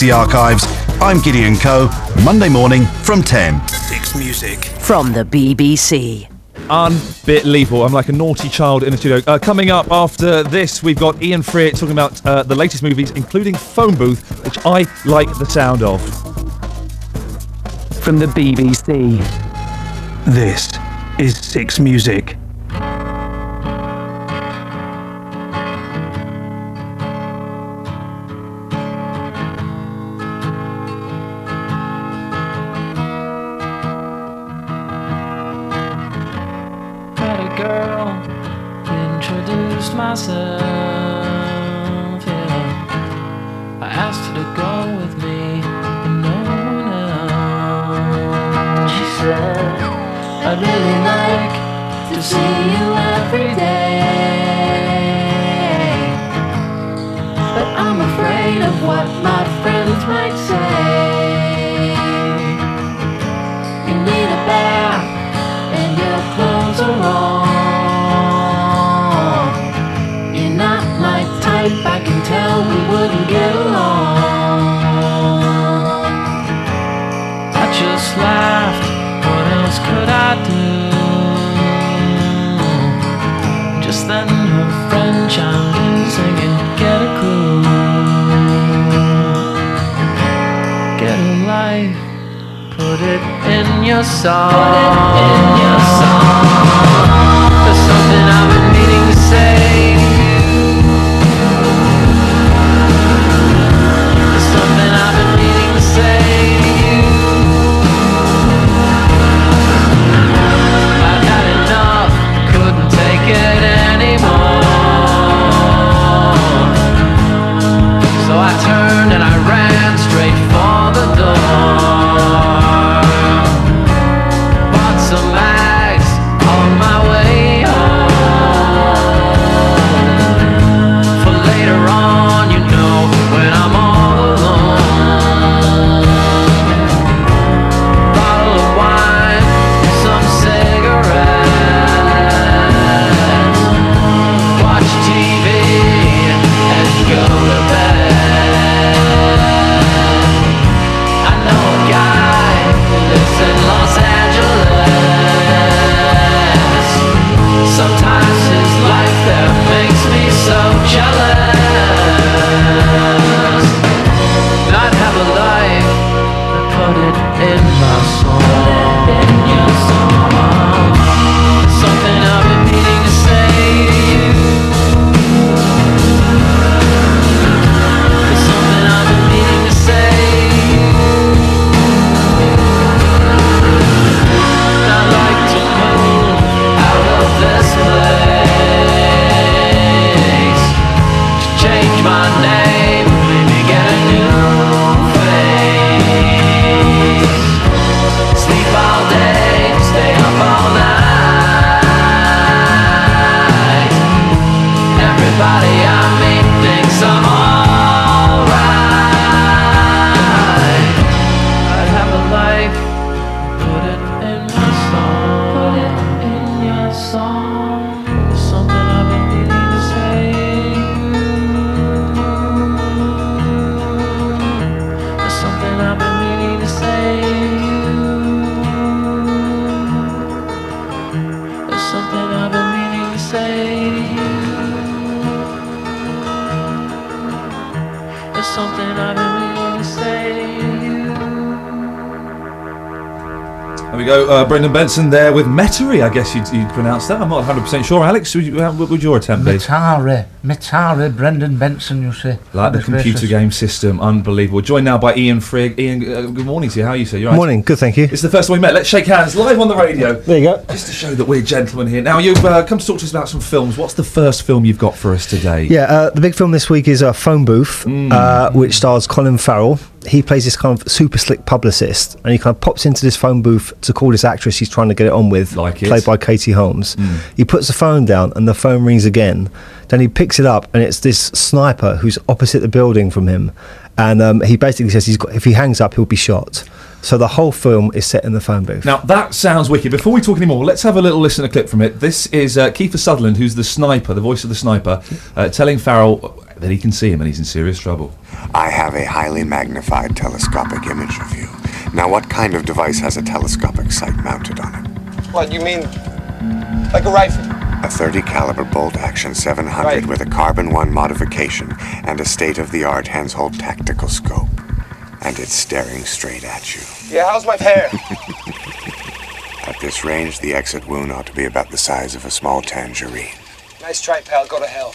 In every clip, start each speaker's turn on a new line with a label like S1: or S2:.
S1: BBC Archives, I'm Gideon Coe, Monday morning from 10.
S2: Six Music.
S3: From the BBC.
S4: Unbelievable. I'm like a naughty child in the studio. Coming up after this, we've got Ian Freer talking about the latest movies, including Phone Booth, which I like the sound of.
S3: From the BBC.
S2: This is Six Music.
S5: Myself, yeah. I asked her to go with me, but no one else. She said, I'd really like to see you every day, but I'm afraid of what my friends might say. You need a bath and your clothes are wrong. I can tell we wouldn't get along. I just laughed, what else could I do? Just then her friend chimed in singing, get a clue, get a life, put it in your song. Put it in your song. There's something I've been meaning to say.
S4: Brendan Benson there with Metairie, I guess you'd pronounce that. I'm not 100% sure. Alex, what would your attempt be?
S6: Metairie, Brendan Benson, you say.
S4: Like the computer game system, unbelievable. Joined now by Ian Freer. Ian, good morning to you. How are you, sir? You right?
S7: Morning, good, thank you.
S4: It's the first time we met. Let's shake hands live on the radio.
S7: There you go.
S4: Just to show that we're gentlemen here. Now, you've come to talk to us about some films. What's the first film you've got for us today?
S7: Yeah, the big film this week is Phone Booth, which stars Colin Farrell. He plays this kind of super slick publicist, and he kind of pops into this phone booth to call this actress he's trying to get it on with, played by Katie Holmes. He puts the phone down and the phone rings again. Then he picks it up and it's this sniper who's opposite the building from him, and he basically says if he hangs up he'll be shot. So the whole film is set in the phone booth.
S4: Now that sounds wicked. Before we talk anymore, let's have a little listen to a clip from it. This is Kiefer Sutherland, who's the sniper, the voice of the sniper, telling Farrell that he can see him and he's in serious trouble.
S8: I have a highly magnified telescopic image of you. Now, what kind of device has a telescopic sight mounted on it?
S9: What, you mean like a rifle?
S8: A 30 caliber bolt action 700
S9: Right.
S8: with a carbon 1 modification and a state-of-the-art Hensoldt tactical scope. And it's staring straight at you.
S9: Yeah, how's my hair?
S8: At this range, the exit wound ought to be about the size of a small tangerine.
S9: Nice try, pal. Go to hell.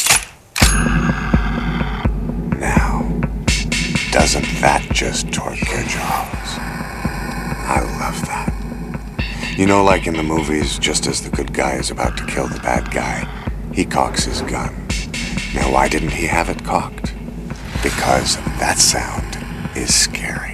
S8: Now, doesn't that just torque your jaws? I love that. You know, like in the movies, just as the good guy is about to kill the bad guy, he cocks his gun. Now, why didn't he have it cocked? Because that sound is scary.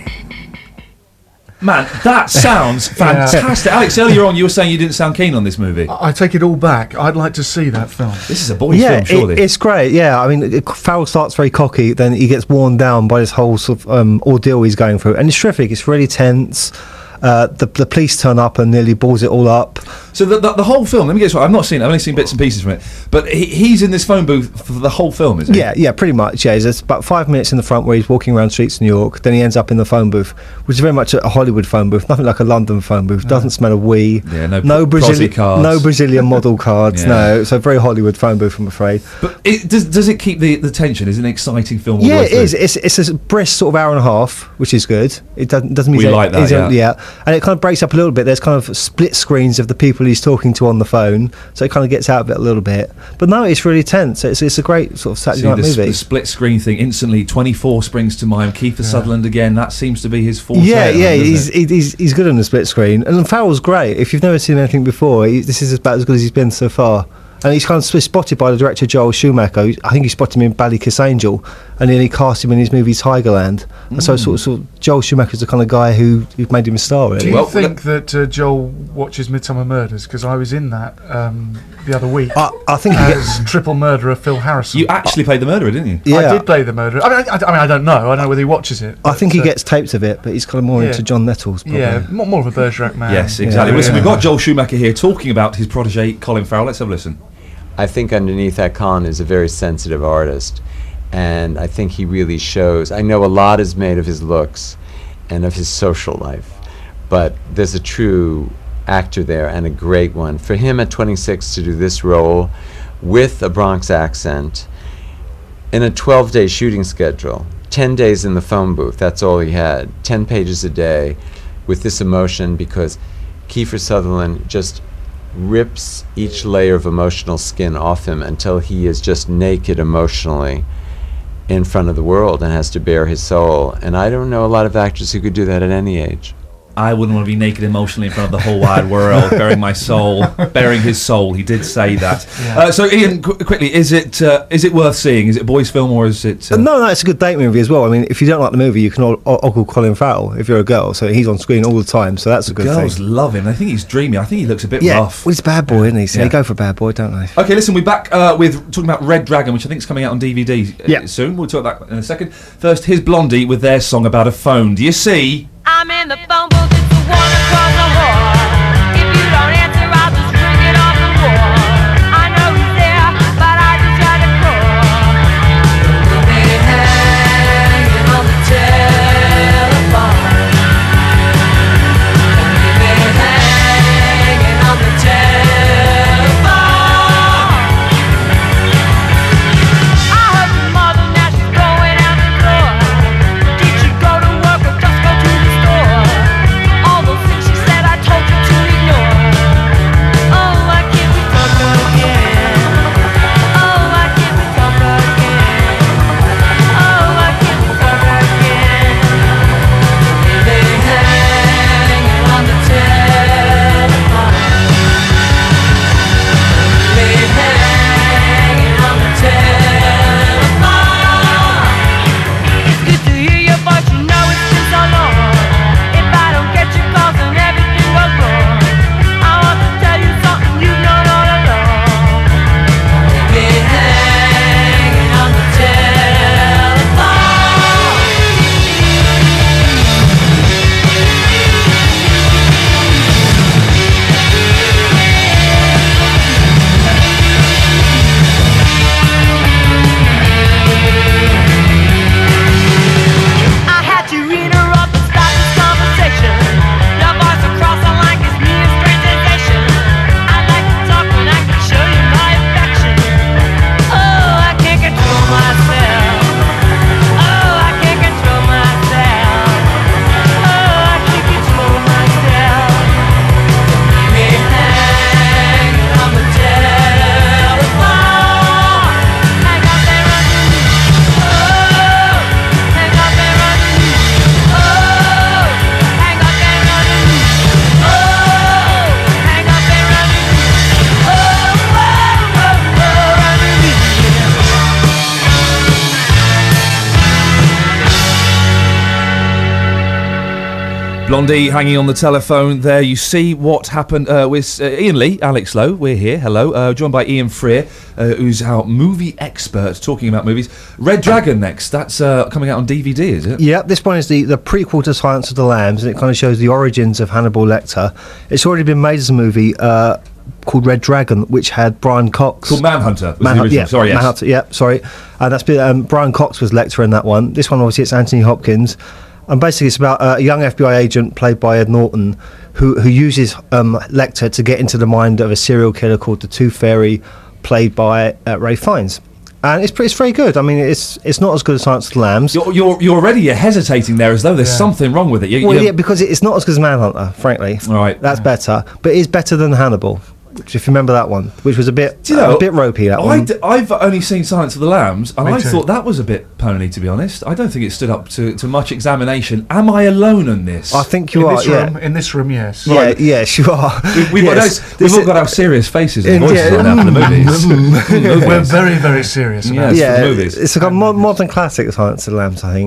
S4: Man, that sounds fantastic. Alex, earlier on you were saying you didn't sound keen on this movie.
S10: I take it all back. I'd like to see that film.
S4: This is a boys' film, surely.
S7: It's great. Yeah, I mean, Farrell starts very cocky, then he gets worn down by this whole sort of ordeal he's going through, and it's terrific. It's really tense. The police turn up and nearly balls it all up.
S4: So the whole film, let me get this right, I've not seen it, I've only seen bits and pieces from it, but he's in this phone booth for the whole film, is he?
S7: Yeah, pretty much. Yeah, there's about 5 minutes in the front where he's walking around streets of New York. Then he ends up in the phone booth, which is very much a Hollywood phone booth, nothing like a London phone booth. Doesn't smell of wee.
S4: Yeah, no
S7: Brazilian
S4: cards.
S7: No Brazilian model cards.
S4: Yeah.
S7: No, it's a very Hollywood phone booth, I'm afraid.
S4: But does it keep the tension? Is it an exciting film?
S7: Yeah, it is. It's a brisk sort of hour and a half, which is good. It doesn't mean
S4: We like that,
S7: yeah, and it kind of breaks up a little bit. There's kind of split screens of the people he's talking to on the phone, so it kind of gets out of it a little bit. But no, it's really tense. It's a great sort of Saturday night movie.
S4: The split screen thing instantly. 24 springs to mind. Kiefer Sutherland again. That seems to be his forte.
S7: Yeah, he's good on the split screen, and Farrell's great. If you've never seen anything before, this is about as good as he's been so far. And he's kind of spotted by the director Joel Schumacher. I think he spotted him in Ballykiss Angel, and then he cast him in his movie Tigerland. And so sort of Joel Schumacher's the kind of guy who made him a star, really.
S10: Do you think that Joel watches Midsomer Murders? Because I was in that the other week.
S7: I think
S10: as triple murderer Phil Harrison.
S4: You actually played the murderer, didn't you?
S10: Yeah. I did play the murderer. I mean, I don't know. I don't know whether he watches it.
S7: I think he gets tapes of it, but he's kind of more into John Nettles. Probably.
S10: Yeah, more of a Bergerac man.
S4: Yes, exactly. Listen, we've got Joel Schumacher here talking about his protege Colin Farrell. Let's have a listen.
S11: I think underneath that, Colin is a very sensitive artist, and I think he really shows. I know a lot is made of his looks and of his social life, but there's a true actor there, and a great one. For him at 26 to do this role with a Bronx accent in a 12-day shooting schedule, 10 days in the phone booth, that's all he had, 10 pages a day with this emotion, because Kiefer Sutherland just rips each layer of emotional skin off him until he is just naked emotionally in front of the world and has to bare his soul. And I don't know a lot of actors who could do that at any age.
S4: I wouldn't want to be naked emotionally in front of the whole wide world, bearing my soul, bearing his soul. He did say that.
S7: Yeah.
S4: So, Ian, quickly, is it worth seeing? Is it a boys' film or is it?
S7: No, it's a good date movie as well. I mean, if you don't like the movie, you can ogle Colin Farrell if you're a girl. So he's on screen all the time. So that's a good thing.
S4: Girls love him. I think he's dreamy. I think he looks a bit rough.
S7: Well, he's a bad boy, isn't he? So they go for a bad boy, don't they?
S4: Okay, listen, we're back with talking about Red Dragon, which I think is coming out on DVD soon. We'll talk about that in a second. First, here's Blondie with their song about a phone. Do you see?
S5: I'm in the phone booth, it's the one across the hall. If you don't answer, I'll just bring it off the wall. I know he's there, but I just had to call. Leave me hanging on the telephone. Leave me hanging on the telephone. I heard your mother, now she's going out the door. Did she go to work or just go to the store?
S4: Blondie hanging on the telephone there. You see what happened with Ian Lee, Alex Lowe. We're here. Hello. Joined by Ian Freer, who's our movie expert talking about movies. Red Dragon next. That's coming out on DVD, is it?
S7: Yeah, this one is the prequel to Silence of the Lambs, and it kind of shows the origins of Hannibal Lecter. It's already been made as a movie called Red Dragon, which had Brian Cox.
S4: Called Manhunter.
S7: Yeah,
S4: sorry, yes.
S7: Manhunter, yeah, sorry. And that's been, Brian Cox was Lecter in that one. This one, obviously, it's Anthony Hopkins. And basically, it's about a young FBI agent played by Ed Norton who uses Lecter to get into the mind of a serial killer called the Tooth Fairy, played by Ray Fiennes. And it's very good. I mean, it's not as good as Silence of the Lambs.
S4: You're already hesitating there, as though there's something wrong with it.
S7: Yeah, because it's not as good as Manhunter, frankly.
S4: All right,
S7: that's better, but it is better than Hannibal. If you remember that one, which was a bit ropey. That one.
S4: I've only seen Silence of the Lambs, and
S7: Me
S4: I
S7: too.
S4: thought that was a bit pony, to be honest. I don't think it stood up to much examination. Am I alone on this?
S7: I think you are.
S10: In this room, yes.
S7: Yeah, yes, you are.
S4: We've all got our serious faces and voices on now for the movies.
S10: We're very, very serious about
S7: the
S10: movies.
S7: It's like a modern classic, Silence of the Lambs. I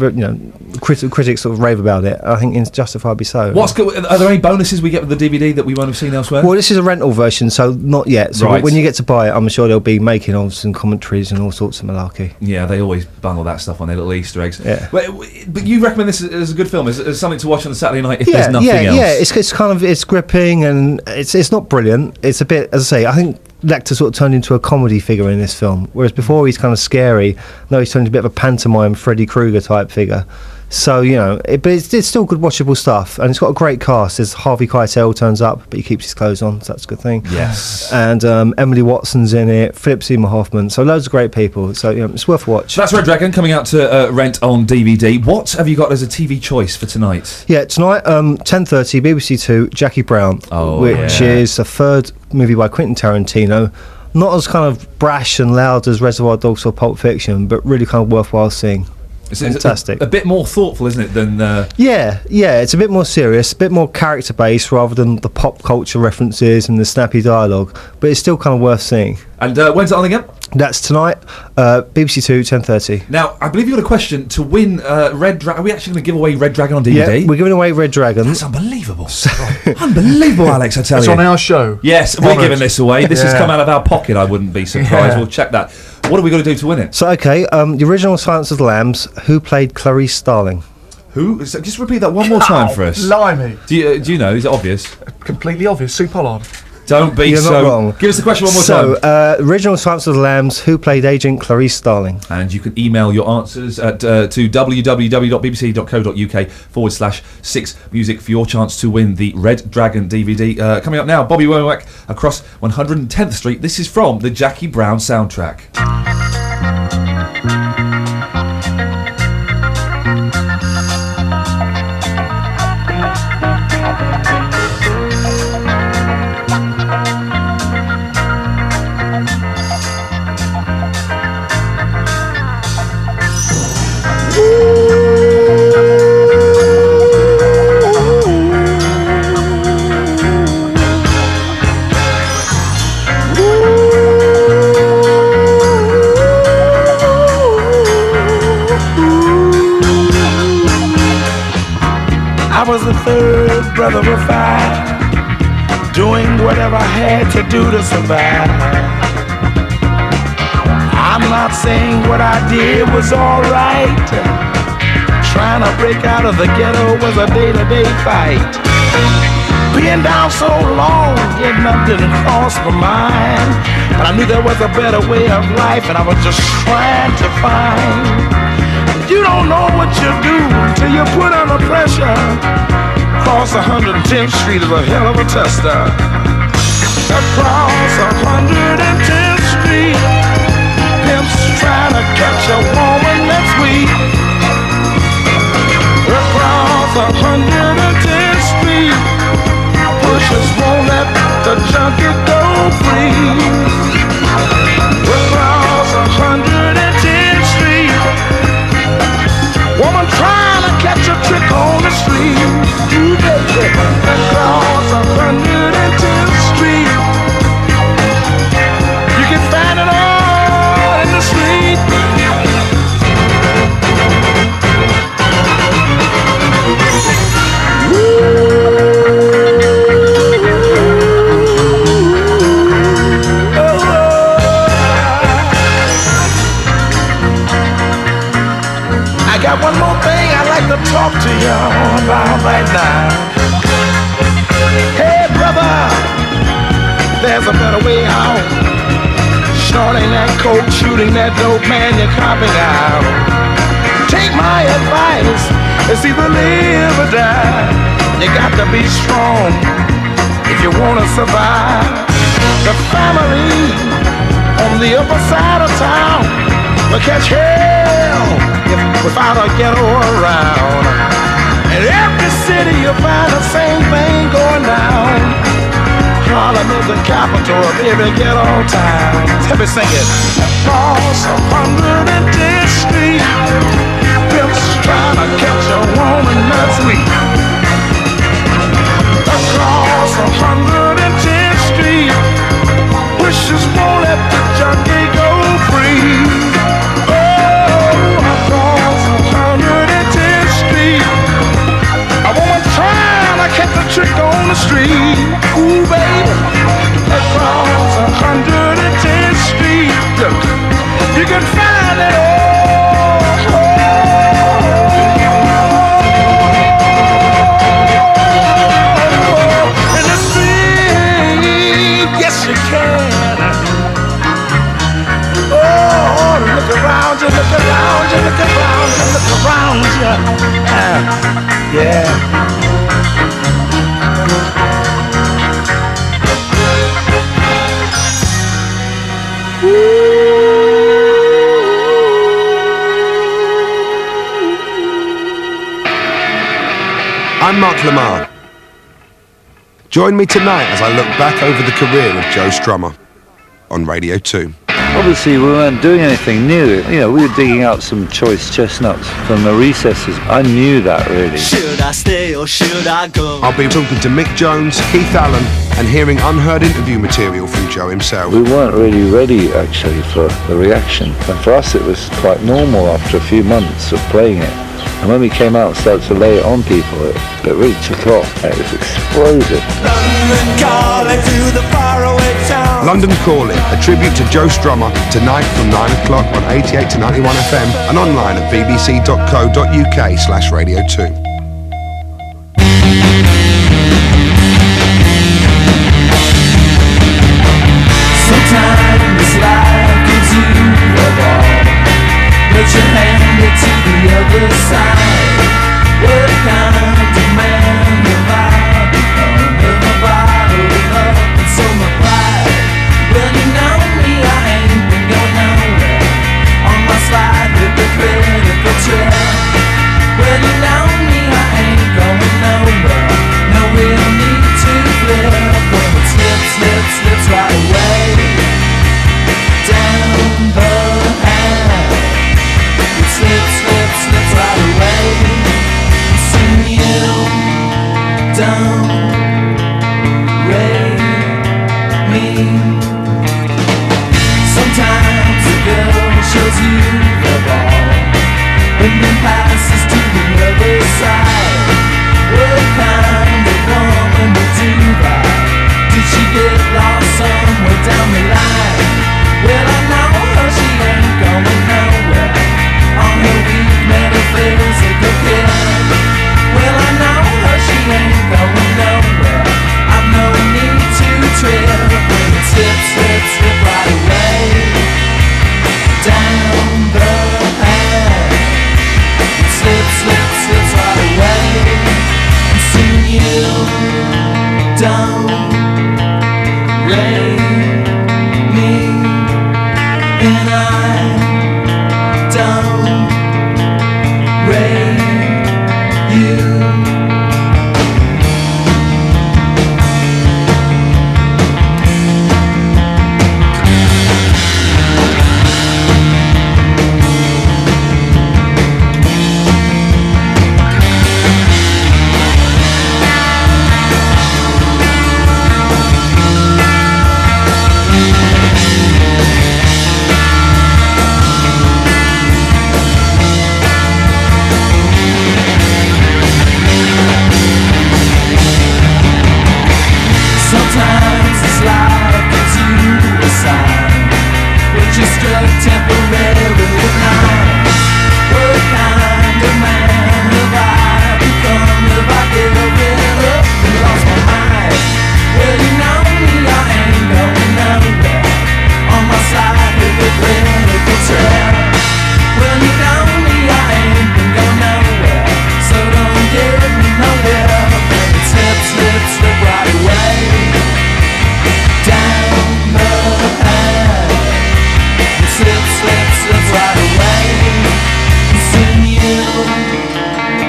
S7: think. Critics sort of rave about it. I think it's justifiably so.
S4: What's good? Are there any bonuses we get with the DVD that we won't have seen elsewhere?
S7: Well, this is a rental version, so not yet. So
S4: Right.
S7: when you get to buy it, I'm sure there'll be making ofs and commentaries and all sorts of malarkey.
S4: Yeah, they always bundle that stuff on their little Easter eggs.
S7: Yeah.
S4: But you recommend this as a good film, as something to watch on a Saturday night if there's nothing else?
S7: Yeah, it's kind of it's gripping and it's not brilliant. It's a bit, as I say, I think Lecter sort of turned into a comedy figure in this film, whereas before he's kind of scary. Now he's turned into a bit of a pantomime Freddy Krueger type figure. So, but it's still good watchable stuff, and it's got a great cast. There's Harvey Keitel turns up, but he keeps his clothes on, so that's a good thing.
S4: Yes.
S7: And Emily Watson's in it, Philip Seymour Hoffman, so loads of great people. So, it's worth a watch.
S4: So that's Red Dragon coming out to rent on DVD. What have you got as a TV choice for tonight?
S7: Yeah, tonight, 10:30, BBC Two, Jackie Brown, which is the third movie by Quentin Tarantino. Not as kind of brash and loud as Reservoir Dogs or Pulp Fiction, but really kind of worthwhile seeing.
S4: It's
S7: fantastic.
S4: A bit more thoughtful, isn't it, than...
S7: Yeah, it's a bit more serious, a bit more character-based rather than the pop culture references and the snappy dialogue, but it's still kind of worth seeing.
S4: And when's it on again?
S7: That's tonight, BBC Two, 10:30.
S4: Now, I believe you got a question to win Red Dragon. Are we actually going to give away Red Dragon on DVD?
S7: Yeah, we're giving away Red Dragon.
S4: That's unbelievable. Unbelievable, Alex, I tell
S10: It's
S4: you.
S10: on our show.
S4: Yes, we're giving this away. This has come out of our pocket, I wouldn't be surprised.
S7: Yeah.
S4: We'll check that. What have we got to do to win it?
S7: So, okay, the original Silence of the Lambs, who played Clarice Starling?
S4: Who? So just repeat that one more time for us.
S10: Blimey.
S4: Do you know? Is it obvious?
S10: Completely obvious. Sue Pollard.
S4: Don't be
S7: You're
S4: so
S7: not wrong.
S4: Give us the question one more time.
S7: So, original Silence of the Lambs, who played Agent Clarice Starling?
S4: And you can email your answers at to www.bbc.co.uk/6music for your chance to win the Red Dragon DVD. Coming up now, Bobby Womack across 110th Street. This is from the Jackie Brown soundtrack.
S12: I was the third brother of five, doing whatever I had to do to survive. I'm not saying what I did was alright. Trying to break out of the ghetto was a day-to-day fight. Being down so long, getting up didn't cross my mind. But I knew there was a better way of life, and I was just trying to find. You don't know what you do till you put under pressure. Across 110th Street is a hell of a tester. Across 110th Street, pimps trying to catch a woman that's weak. Across 110th Street, pushers won't let the junkie go free. Across 110th Street, woman trying to catch a trick on the street. You baby, across 110th Street, you can find it all in the street. Ooh. talk to you about right now. Hey brother, there's a better way out. Snorting that coke, shooting that dope, man, you're copping out. Take my advice, it's either live or die. You got to be strong if you wanna survive. The family on the upper side of town will catch hell without a ghetto around. In every city you'll find the same thing going down. Harlem is the capital of every ghetto town. Let me sing it. Across 110th Street, pimps trying to catch a woman that's weak. Across 110th Street, wishes won't let the junkie go free. Oh, across 110th Street, a woman trying to catch a trick on the street. Ooh, baby, across 110th Street, look, you can find it all. In the street, yes you can. Oh, look around you, look around you, look around you, look around you. Yeah.
S13: I'm Mark Lamar. Join me tonight as I look back over the career of Joe Strummer on Radio 2.
S14: Obviously, we weren't doing anything new. You know, we were digging out some choice chestnuts from the recesses. I knew that, really.
S15: Should I stay or should I go?
S13: I'll be talking to Mick Jones, Keith Allen, and hearing unheard interview material from Joe himself.
S14: We weren't really ready, actually, for the reaction. And for us, it was quite normal after a few months of playing it. And when we came out and started to lay it on people, it really took off. It was explosive.
S15: London calling to the faraway town.
S13: London Calling, a tribute to Joe Strummer, tonight from 9 o'clock on 88 to 91 FM and online at bbc.co.uk/Radio 2.
S15: Sometimes life gives you a ball, but you hand it to the other side. What kind of man have I become? With my bottle up and so my pride. Well, you know me, I ain't been going nowhere. On my slide with the critical trail. Well, you know me,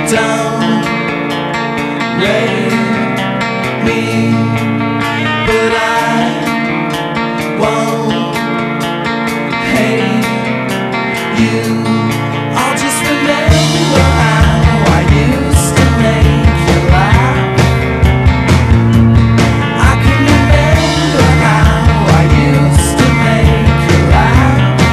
S15: Don't blame me, but I won't hate you. I'll just remember how I used to make you laugh. I can remember how I used to make you laugh.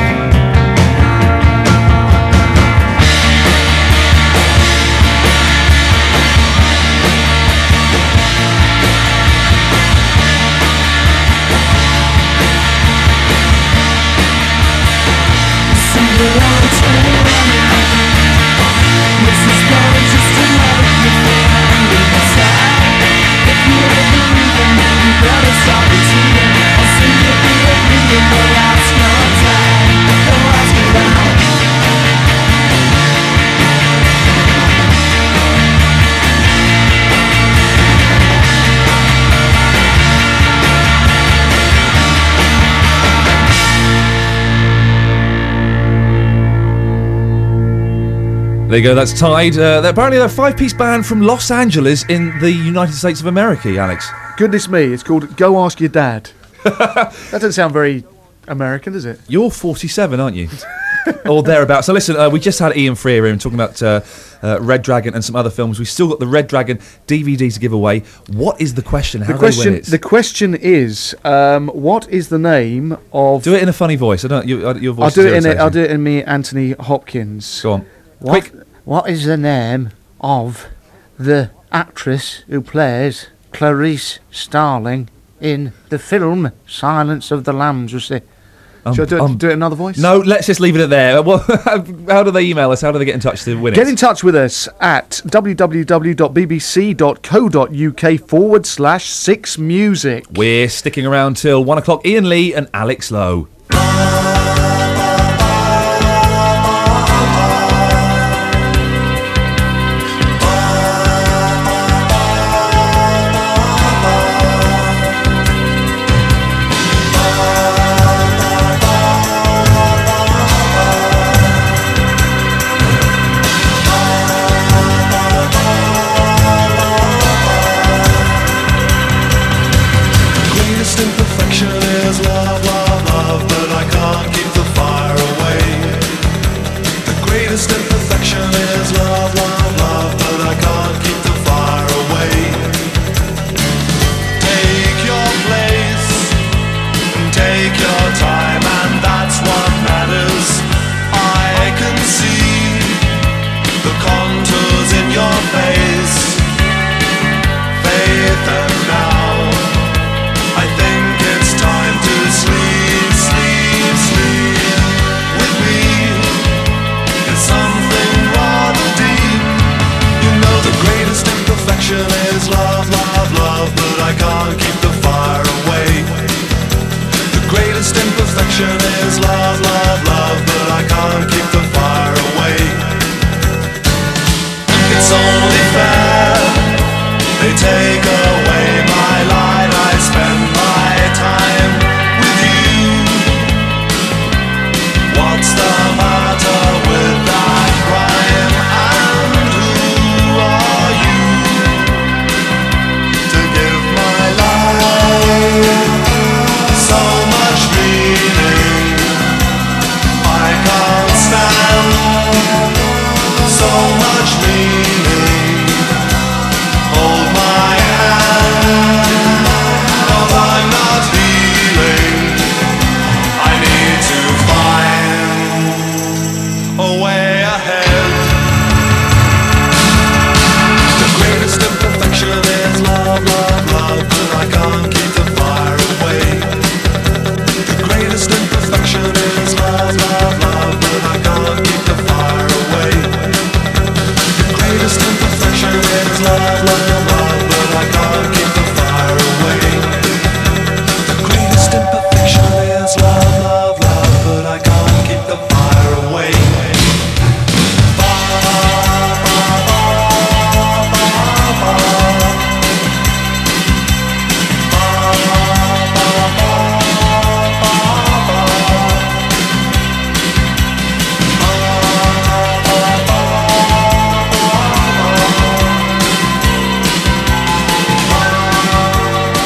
S4: There you go, that's Tide. Apparently they're a 5-piece band from Los Angeles in the United States of America, Alex.
S10: Goodness me, it's called Go Ask Your Dad. That doesn't sound very American, does it?
S4: You're 47, aren't you? Or thereabouts. So listen, we just had Ian Freer in talking about Red Dragon and some other films. We've still got the Red Dragon DVD to give away. What is the question? How do they win it?
S10: The question is, what is the name of...
S4: Do it in a funny voice. I don't. Your voice.
S10: I'll do it in me, Anthony Hopkins.
S4: Go on.
S6: Quick. What is the name of the actress who plays Clarice Starling in the film Silence of the Lambs? You see.
S10: Should I do it in another voice?
S4: No, let's just leave it at there. Well, how do they email us? How do they get in touch to win it?
S10: Get in touch with us at www.bbc.co.uk/6music.
S4: We're sticking around till 1 o'clock. Ian Lee and Alex Lowe.
S15: Is love, love, love, but I can't keep the fire away. It's only fair they take away my light. I spend my time with you. What's the matter with that crime? And who are you to give my life so much meaning? I can't stand so much meaning. Hold my hand.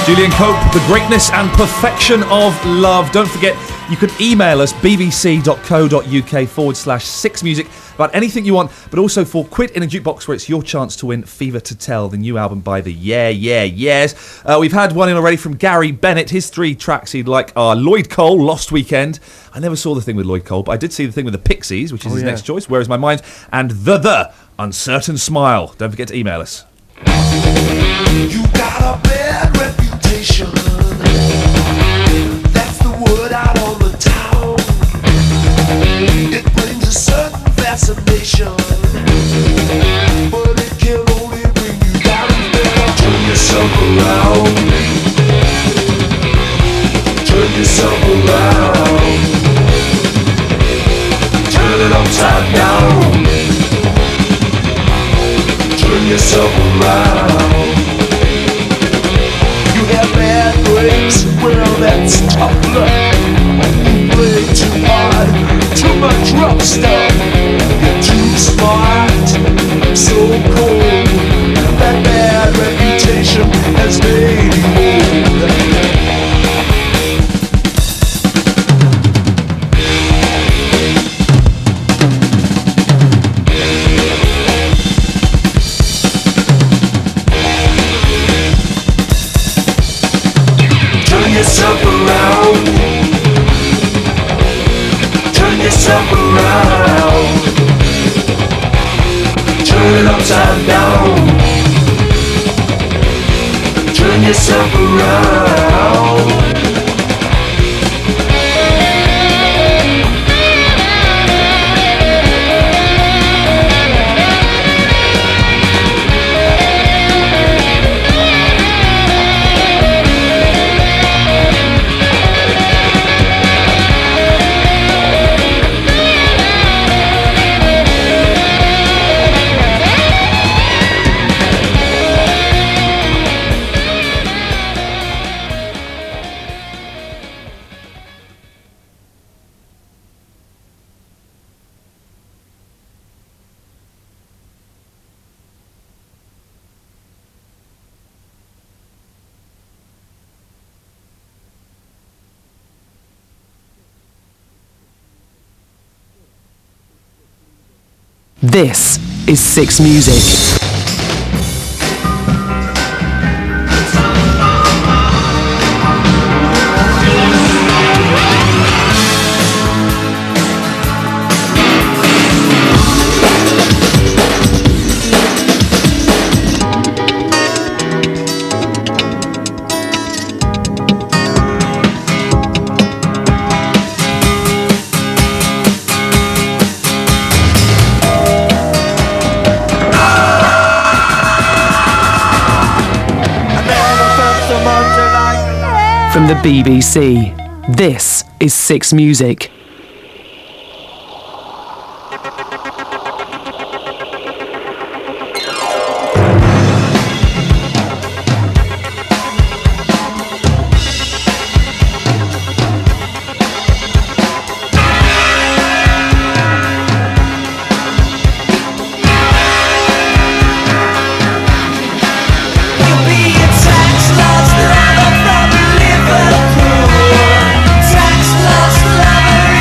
S4: Julian Cope, The Greatness and Perfection of Love. Don't forget, you can email us bbc.co.uk/6music about anything you want, but also for Quid in a Jukebox, where it's your chance to win Fever to Tell, the new album by the Yeah Yeah Yeahs. We've had one in already from Gary Bennett. His 3 tracks he'd like are Lloyd Cole, Lost Weekend. I never saw the thing with Lloyd Cole, but I did see the thing with the Pixies, which is his next choice, Where Is My Mind, and The Uncertain Smile. Don't forget to email us.
S15: You got a bad reputation. That's the word out on the town. It brings a certain fascination, but it can only bring you down. Turn yourself around. Turn yourself around. Turn it upside down. Turn yourself around. You have bad grades, well that's tough luck. You play too hard, too much rough stuff. You're too smart, so cold. That bad reputation has made you old. Turn yourself around. Turn yourself around. Turn it upside down. Turn yourself around.
S3: This is 6 Music. From the BBC, this is 6 Music.
S15: Tax lost lover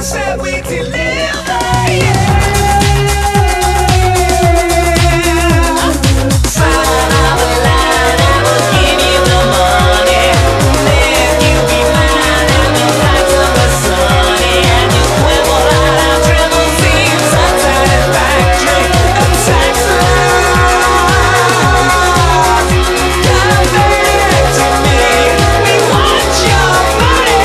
S15: said we deliver, Sign on the line, I will give you the money. Then you be mine and the lights of the sunny. And you quibble out our triple seams, a tiny factory of Texas. Come back to me, we want your money.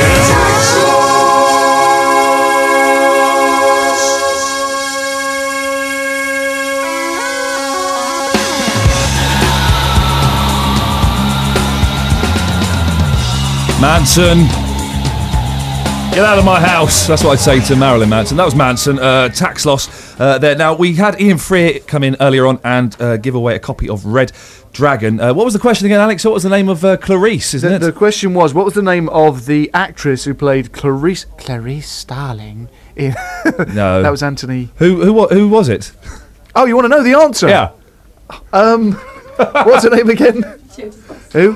S4: Manson, get out of my house. That's what I'd say to Marilyn Manson. That was Manson. Tax loss there. Now, we had Ian Freer come in earlier on and give away a copy of Red Dragon. What was the question again, Alex? What was the name of Clarice, isn't it?
S10: The question was, what was the name of the actress who played Clarice Starling in...
S4: No.
S10: That was Anthony.
S4: Who was it?
S10: Oh, you want to know the answer?
S4: Yeah.
S10: What's her name again? Who?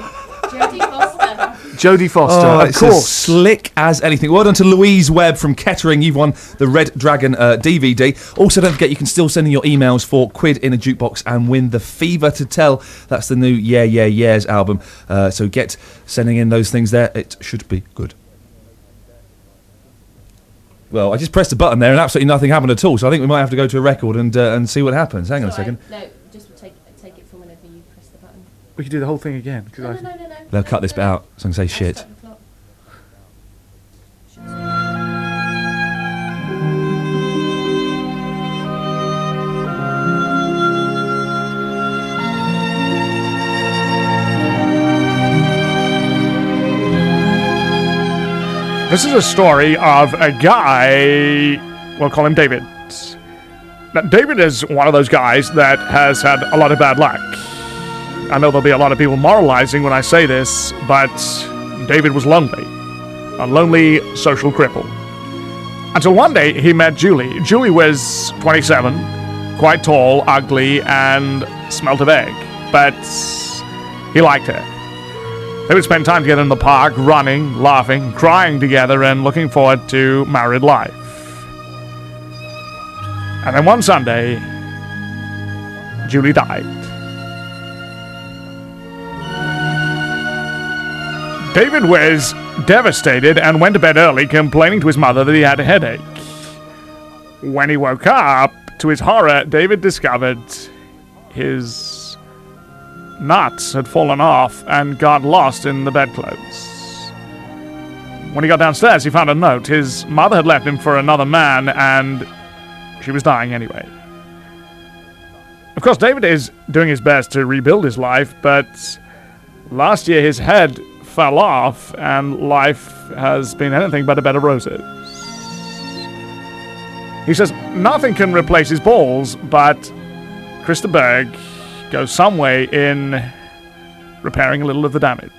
S10: Jodie Foster,
S4: Oh,
S10: of
S4: it's
S10: course.
S4: as slick as anything. Well done to Louise Webb from Kettering. You've won the Red Dragon DVD. Also, don't forget you can still send in your emails for Quid in a Jukebox and win the Fever to Tell. That's the new Yeah Yeah Yeahs album. So get sending in those things there. It should be good. Well, I just pressed a button there and absolutely nothing happened at all. So I think we might have to go to a record and see what happens. Hang on a second.
S16: No, just take it from whenever you press the button.
S10: We could do the whole thing again. No.
S4: They'll cut this bit out so I can say shit.
S17: This is a story of a guy, we'll call him David. Now, David is one of those guys that has had a lot of bad luck. I know there'll be a lot of people moralizing when I say this, but David was lonely. A lonely social cripple. Until one day he met Julie. Julie was 27, quite tall, ugly, and smelt of egg. But he liked her. They would spend time together in the park, running, laughing, crying together, and looking forward to married life. And then one Sunday, Julie died. David was devastated and went to bed early, complaining to his mother that he had a headache. When he woke up, to his horror, David discovered his nuts had fallen off and got lost in the bedclothes. When he got downstairs, he found a note. His mother had left him for another man, and she was dying anyway. Of course, David is doing his best to rebuild his life, but last year his head fell off, and life has been anything but a bed of roses. He says nothing can replace his balls, but Krista Berg goes some way in repairing a little of the damage.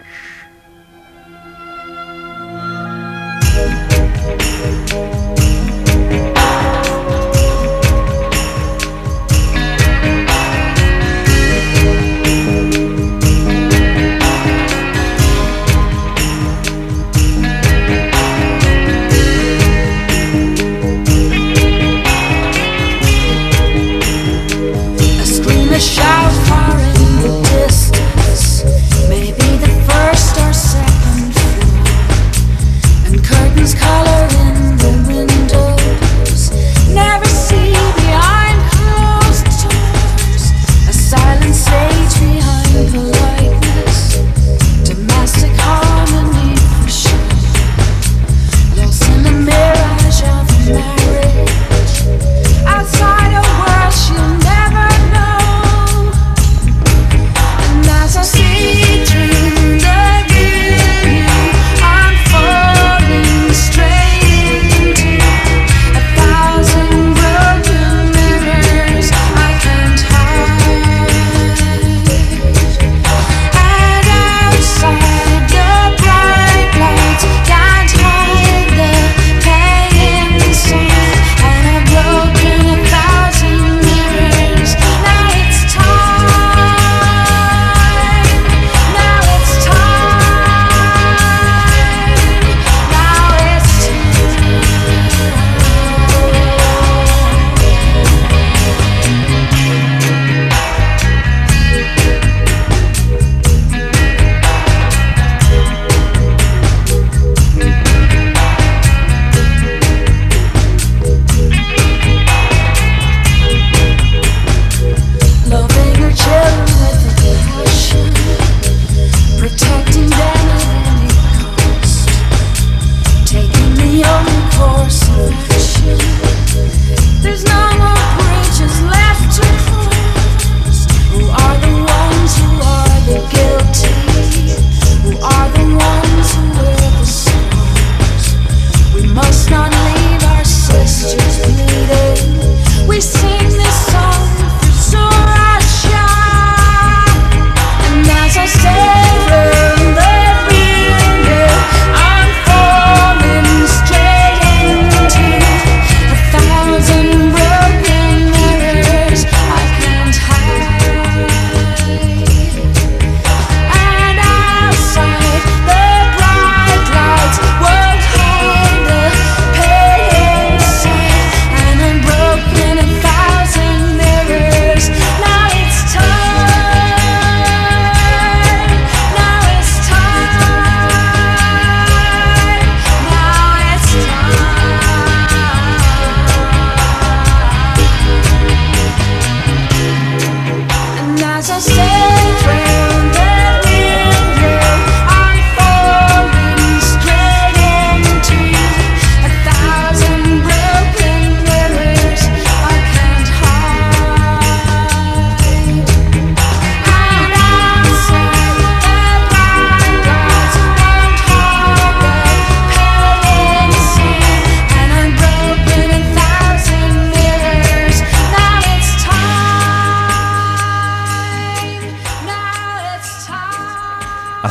S15: A scream, a shout far in the distance. Maybe the first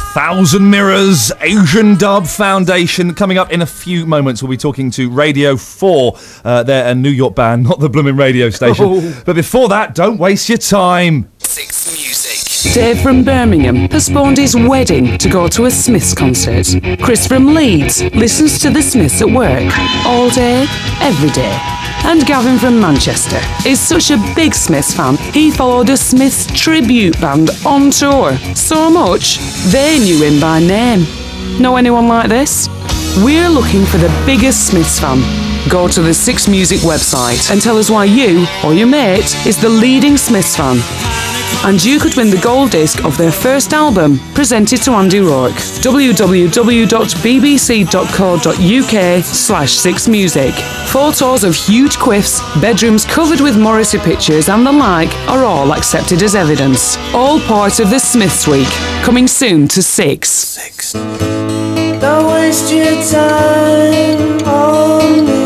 S4: Thousand Mirrors, Asian Dub Foundation. Coming up in a few moments, we'll be talking to Radio 4. They're a New York band, not the blooming radio station.
S3: Oh.
S4: But before that, don't waste your time.
S3: Dave from Birmingham postponed his wedding to go to a Smiths concert. Chris from Leeds listens to the Smiths at work all day, every day. And Gavin from Manchester is such a big Smiths fan, he followed a Smiths tribute band on tour. So much, they knew him by name. Know anyone like this? We're looking for the biggest Smiths fan. Go to the Six Music website and tell us why you, or your mate, is the leading Smiths fan. And you could win the gold disc of their first album, presented to Andy Rourke. www.bbc.co.uk/sixmusic. Photos of huge quiffs, bedrooms covered with Morrissey pictures and the like are all accepted as evidence. All part of the Smiths Week, coming soon to 6.
S15: Don't waste your time on me.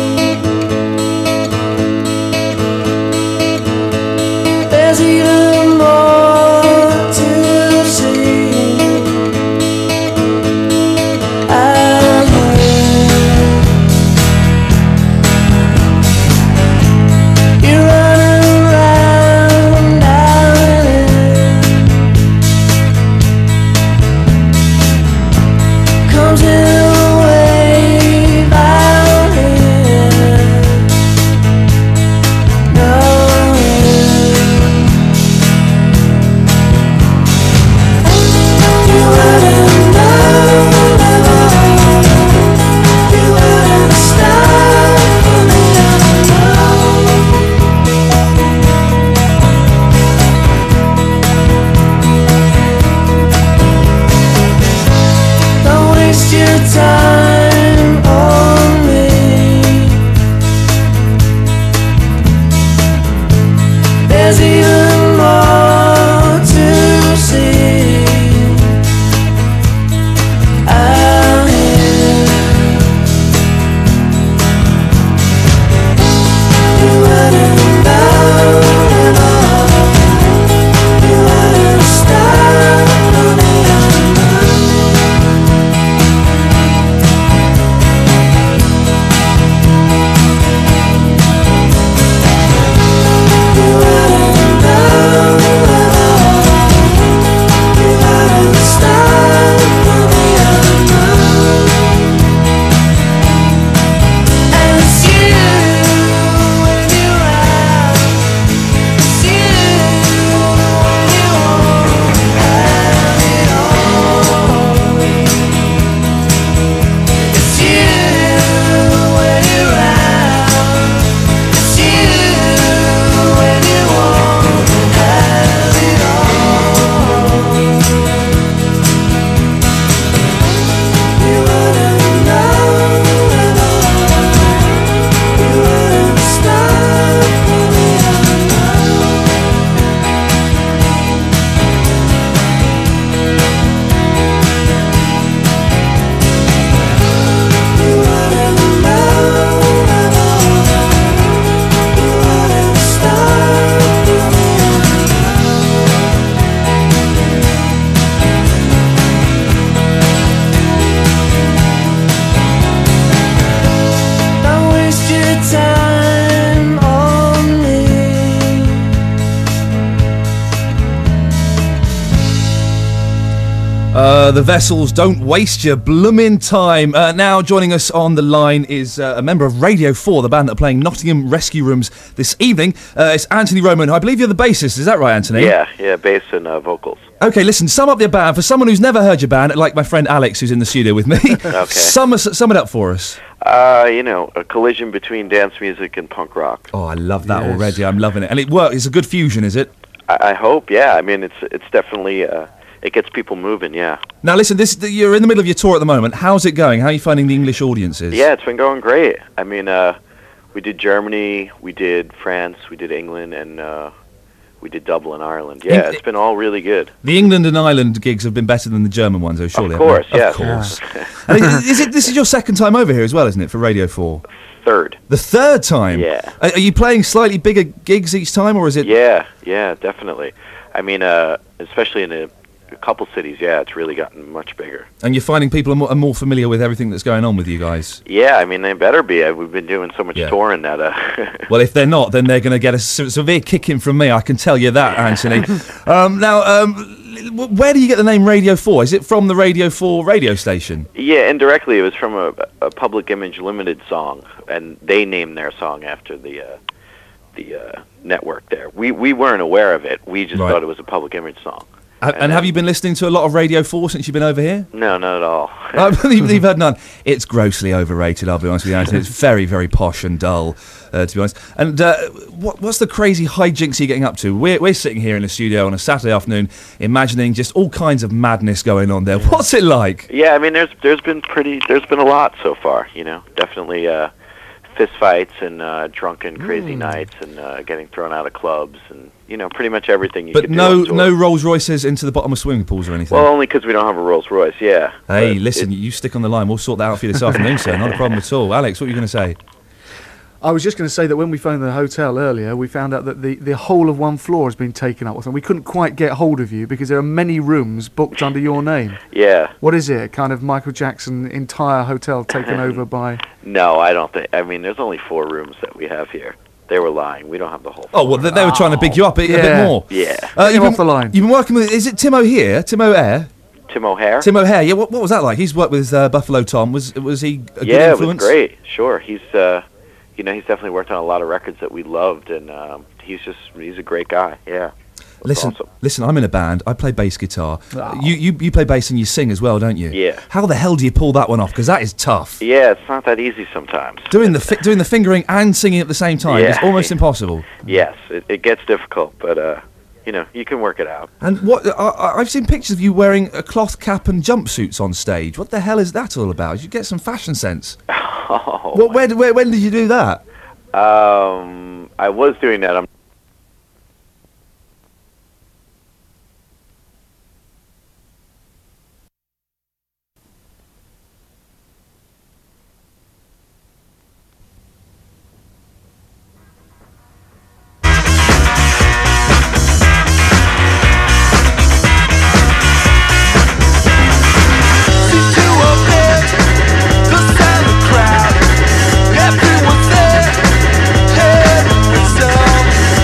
S15: There's even more to see. I'm here. You're running around out here. Comes in a wave out here. No. Don't waste your time on me. There's even more to see out here. You wouldn't know at all. You wouldn't stop running. Don't waste your time on me.
S4: The Vessels, don't waste your bloomin' time. Now joining us on the line is a member of Radio 4, the band that are playing Nottingham Rescue Rooms this evening. It's Anthony Roman. I believe you're the bassist, is that right, Anthony?
S18: Yeah, bass and vocals.
S4: Okay, listen, sum up your band. For someone who's never heard your band, like my friend Alex, who's in the studio with me,
S18: Okay.
S4: sum it up for us.
S18: A collision between dance music and punk rock.
S4: Oh, I love that
S18: Yes.
S4: already. I'm loving it. And it works. It's a good fusion, is it?
S18: I hope, yeah. I mean, it's definitely, it gets people moving, yeah.
S4: Now, listen, you're in the middle of your tour at the moment. How's it going? How are you finding the English audiences?
S18: Yeah, it's been going great. I mean, we did Germany, we did France, we did England, and we did Dublin, Ireland. Yeah, it's been all really good.
S4: The England and Ireland gigs have been better than the German ones, though, surely.
S18: Of course,
S4: haven't they?
S18: yes.
S4: Of course. And this is your second time over here as well, isn't it, for Radio 4?
S18: Third.
S4: The third time?
S18: Yeah.
S4: Are you playing slightly bigger gigs each time, or is it...
S18: Yeah, definitely. I mean, especially in a couple cities, yeah, it's really gotten much bigger.
S4: And you're finding people are more familiar with everything that's going on with you guys?
S18: Yeah, I mean, they better be. We've been doing so much touring that...
S4: Well, if they're not, then they're going to get a severe kicking from me, I can tell you that, Anthony. Where do you get the name Radio 4? Is it from the Radio 4 radio station?
S18: Yeah, indirectly, it was from a Public Image Limited song, and they named their song after the network there. We weren't aware of it. We just thought it was a Public Image song.
S4: And have you been listening to a lot of Radio 4 since you've been over here?
S18: No, not at all.
S4: You've heard none. It's grossly overrated, I'll be honest with you, Anthony. It's very, very posh and dull, to be honest. And what's the crazy hijinks you're getting up to? We're sitting here in the studio on a Saturday afternoon imagining just all kinds of madness going on there. What's it like?
S18: Yeah, I mean, there's been a lot so far, you know. Definitely fist fights and drunken crazy nights and getting thrown out of clubs and, you know, pretty much everything you could do.
S4: But no Rolls Royces into the bottom of swimming pools or anything?
S18: Well, only because we don't have a Rolls Royce, yeah.
S4: Hey, listen, you stick on the line. We'll sort that out for you this afternoon, sir. Not a problem at all. Alex, what were you going to say?
S10: I was just going to say that when we phoned the hotel earlier, we found out that the whole of one floor has been taken up, and we couldn't quite get hold of you because there are many rooms booked under your name.
S18: Yeah.
S10: What is it? Kind of Michael Jackson entire hotel taken over by...
S18: No, I don't think... I mean, there's only 4 rooms that we have here. They were lying. We don't have the whole...
S4: Oh, well, they were trying to big you up a bit more.
S18: Yeah.
S10: You've been off the line.
S4: You've been working with... Is it Tim O'Hare? Tim O'Hare?
S18: Tim O'Hare?
S4: Tim O'Hare, yeah. What was that like? He's worked with Buffalo Tom. Was he a good influence?
S18: Yeah, it was great. Sure. He's... you know, he's definitely worked on a lot of records that we loved, and he's a great guy. Yeah.
S4: Listen, I'm in a band. I play bass guitar. Oh. You play bass and you sing as well, don't you?
S18: Yeah.
S4: How the hell do you pull that one off? Because that is tough.
S18: Yeah, it's not that easy sometimes.
S4: Doing the fingering and singing at the same time is almost impossible.
S18: Yes, it gets difficult, but you know, you can work it out.
S4: And I've seen pictures of you wearing a cloth cap and jumpsuits on stage. What the hell is that all about? You get some fashion sense.
S18: Oh.
S4: When did you do that?
S18: I was doing that.
S15: Everyone's there, head with some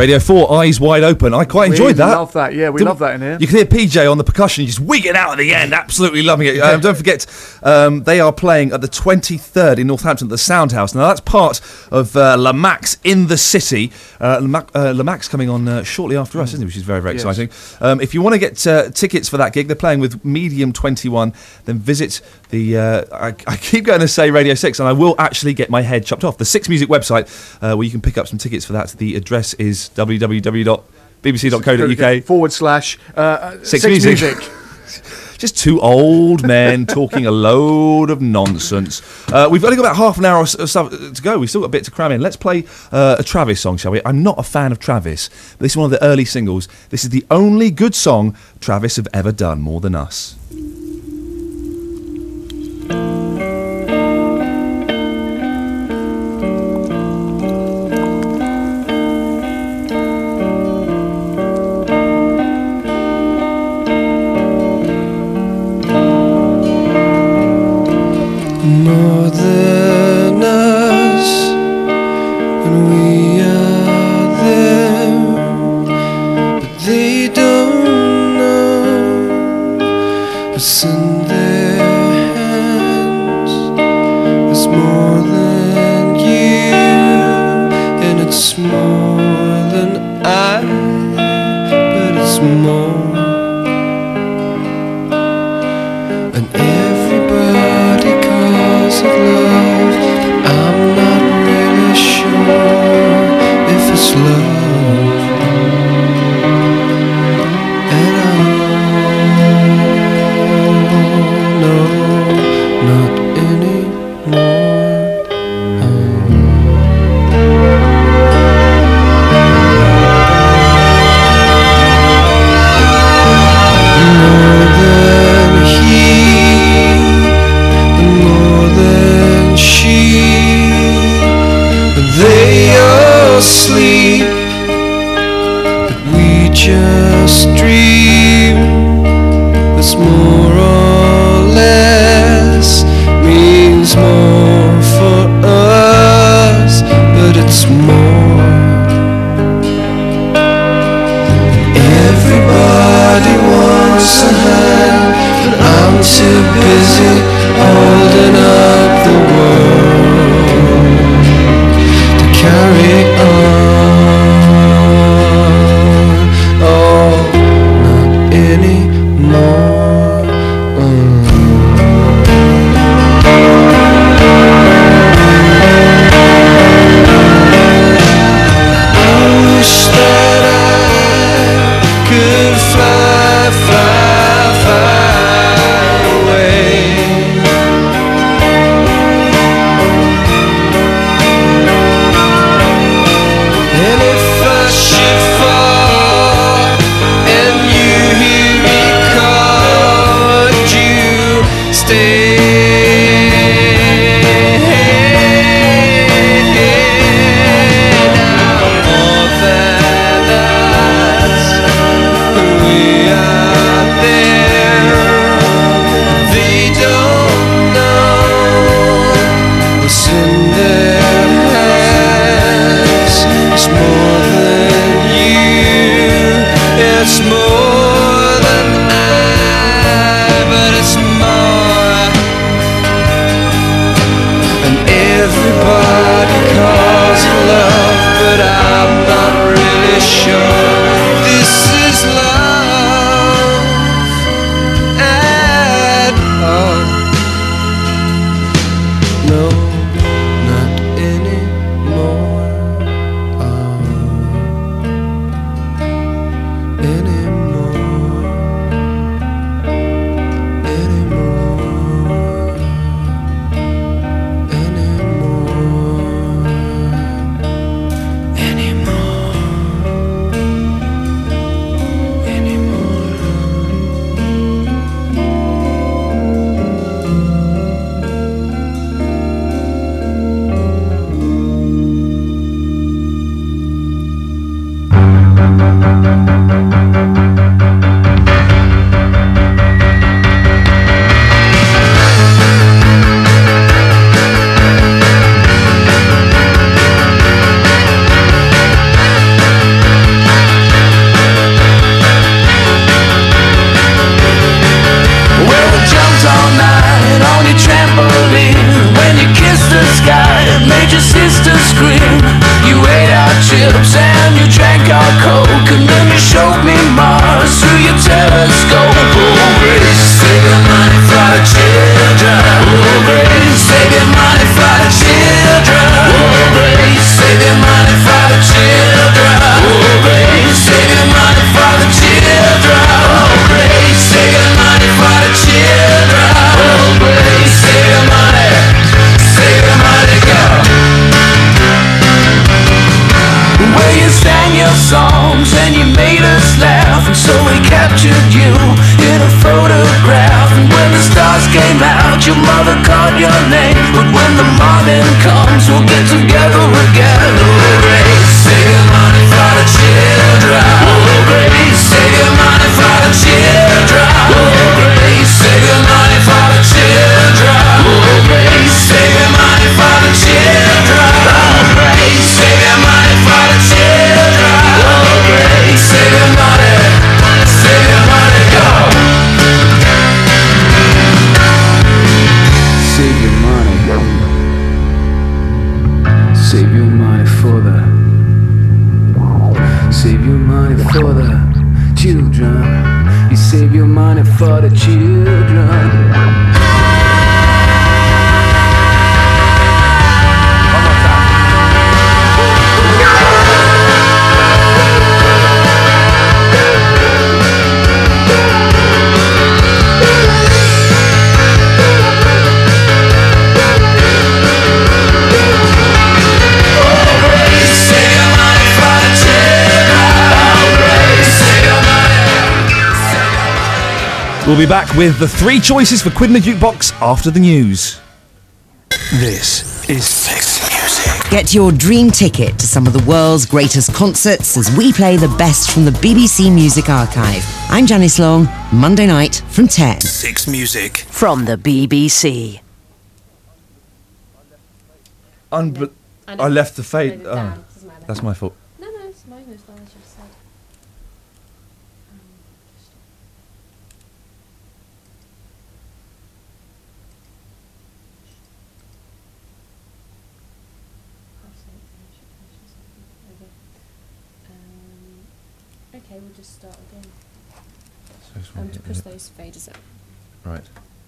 S4: Radio 4, Eyes Wide Open. I quite enjoyed that.
S10: We love that, yeah, we love that in here.
S4: You can hear PJ on the percussion, just wigging out at the end, absolutely loving it. Don't forget, they are playing at the 23rd in Northampton at the Sound House. Now, that's part of La Max in the City. La Max coming on shortly after us, isn't it? Which is very, very exciting. If you want to get tickets for that gig, they're playing with Medium 21, then visit the... I keep going to say Radio 6, and I will actually get my head chopped off. The 6 Music website, where you can pick up some tickets for that. The address is www.bbc.co.uk
S10: /6 Music.
S4: Just two old men talking a load of nonsense. We've only got about half an hour of stuff to go. We've still got a bit to cram in. Let's play a Travis song, shall we? I'm not a fan of Travis, but this is one of the early singles. This is the only good song Travis have ever done, More Than Us.
S15: More than us, and we are them, but they don't know what's in their hands. It's more than you, and it's more than I, but it's more. And everybody calls it love, but I'm not really sure if it's love at all. No, not anymore. More than he, more than she, they all sleep, but we just dream. This more or less means more for us, but it's more. Everybody wants a hand, but I'm too busy holding up the world to carry on. Oh, not anymore. I wish that I could fly, fly, fly away. And if I should fall and you hear me call, would you stay? Now more than us, we are there. They don't know what's in their hands. It's more than you, it's more than I, but it's more. And everybody calls it love, but I'm not really sure this is love at all. No, not anymore. Anymore. Anymore. let's go. Oh, Grace, save your money for the children. Oh, Grace, save your money for the children. Oh, Grace, save your money for the children. Oh, Grace, save your money for the children. Oh, Grace, save your money for the children. Oh, Grace, save your money. Save your money, go. Well, you sang your songs and you made us laugh, and so we captured you in a photograph. And when the stars came out, your mother called your name. But when the morning comes, we'll get together again. Oh, Grace, save your money for the children. Oh, Grace, save your money for the children. Oh, Grace, save your money for the children. Oh, Grace, save your money for the children. Oh, Grace, save your money for the children. Oh, Grace, save your money. Save your money, go.
S19: Save your money, go. Save your money for the. Save your money for the children. You save your money for the children.
S4: We'll be back with the three choices for Quid in the Jukebox after the news.
S2: This is Six Music.
S20: Get your dream ticket to some of the world's greatest concerts as we play the best from the BBC Music Archive. I'm Janice Long, Monday night from 10.
S2: Six Music.
S20: From the BBC.
S4: I left the fade. Oh, that's my fault.
S16: No, it's mine as well, as you said. Okay, we'll just start again. To push those faders up.
S4: Right.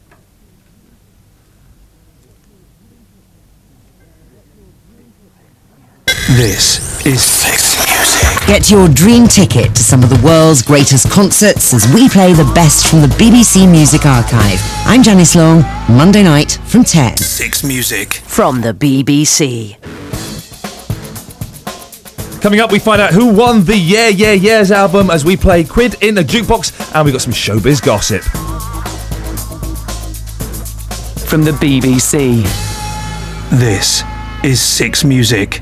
S2: This is Six Music.
S20: Get your dream ticket to some of the world's greatest concerts as we play the best from the BBC Music Archive. I'm Janice Long, Monday night from 10.
S2: Six Music.
S20: From the BBC.
S4: Coming up, we find out who won the Yeah Yeah Yeahs album as we play Quid in the Jukebox, and we got some showbiz gossip.
S3: From the BBC.
S2: This is Six Music.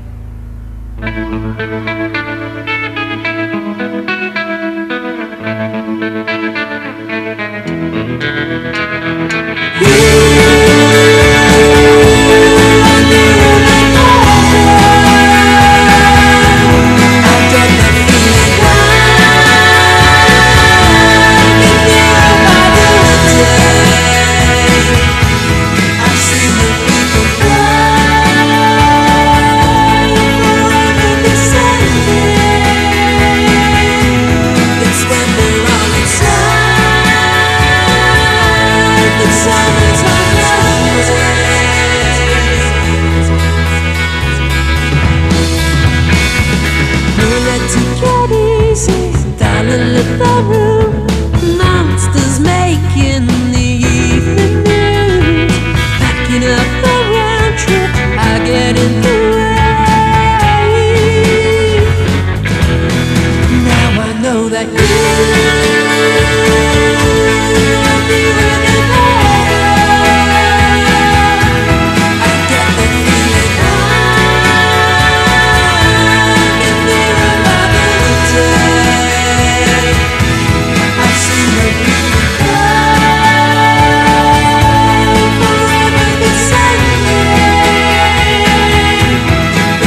S15: Monsters making the evening news, packing up the round trip, I get in the way. Now I know that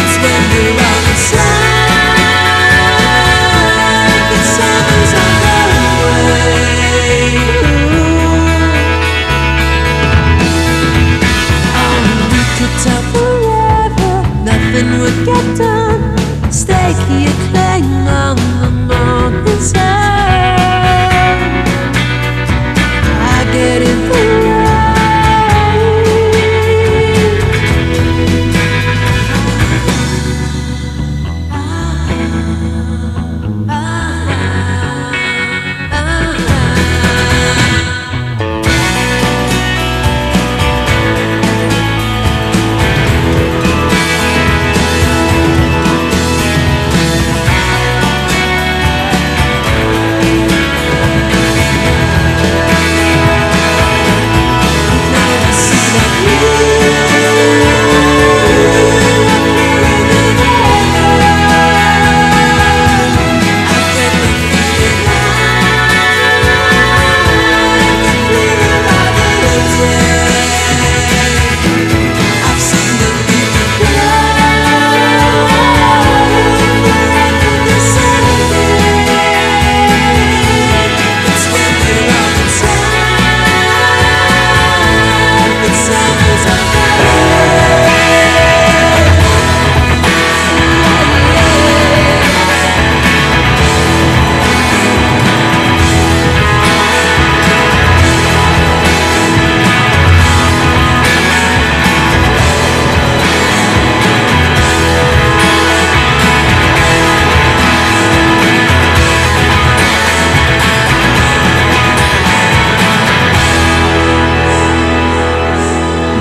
S15: the summer's on the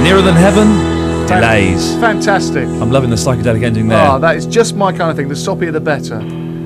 S4: Nearer Than Heaven, Delays.
S10: Fantastic.
S4: I'm loving the psychedelic ending there.
S10: Oh, that is just my kind of thing. The soppier the better.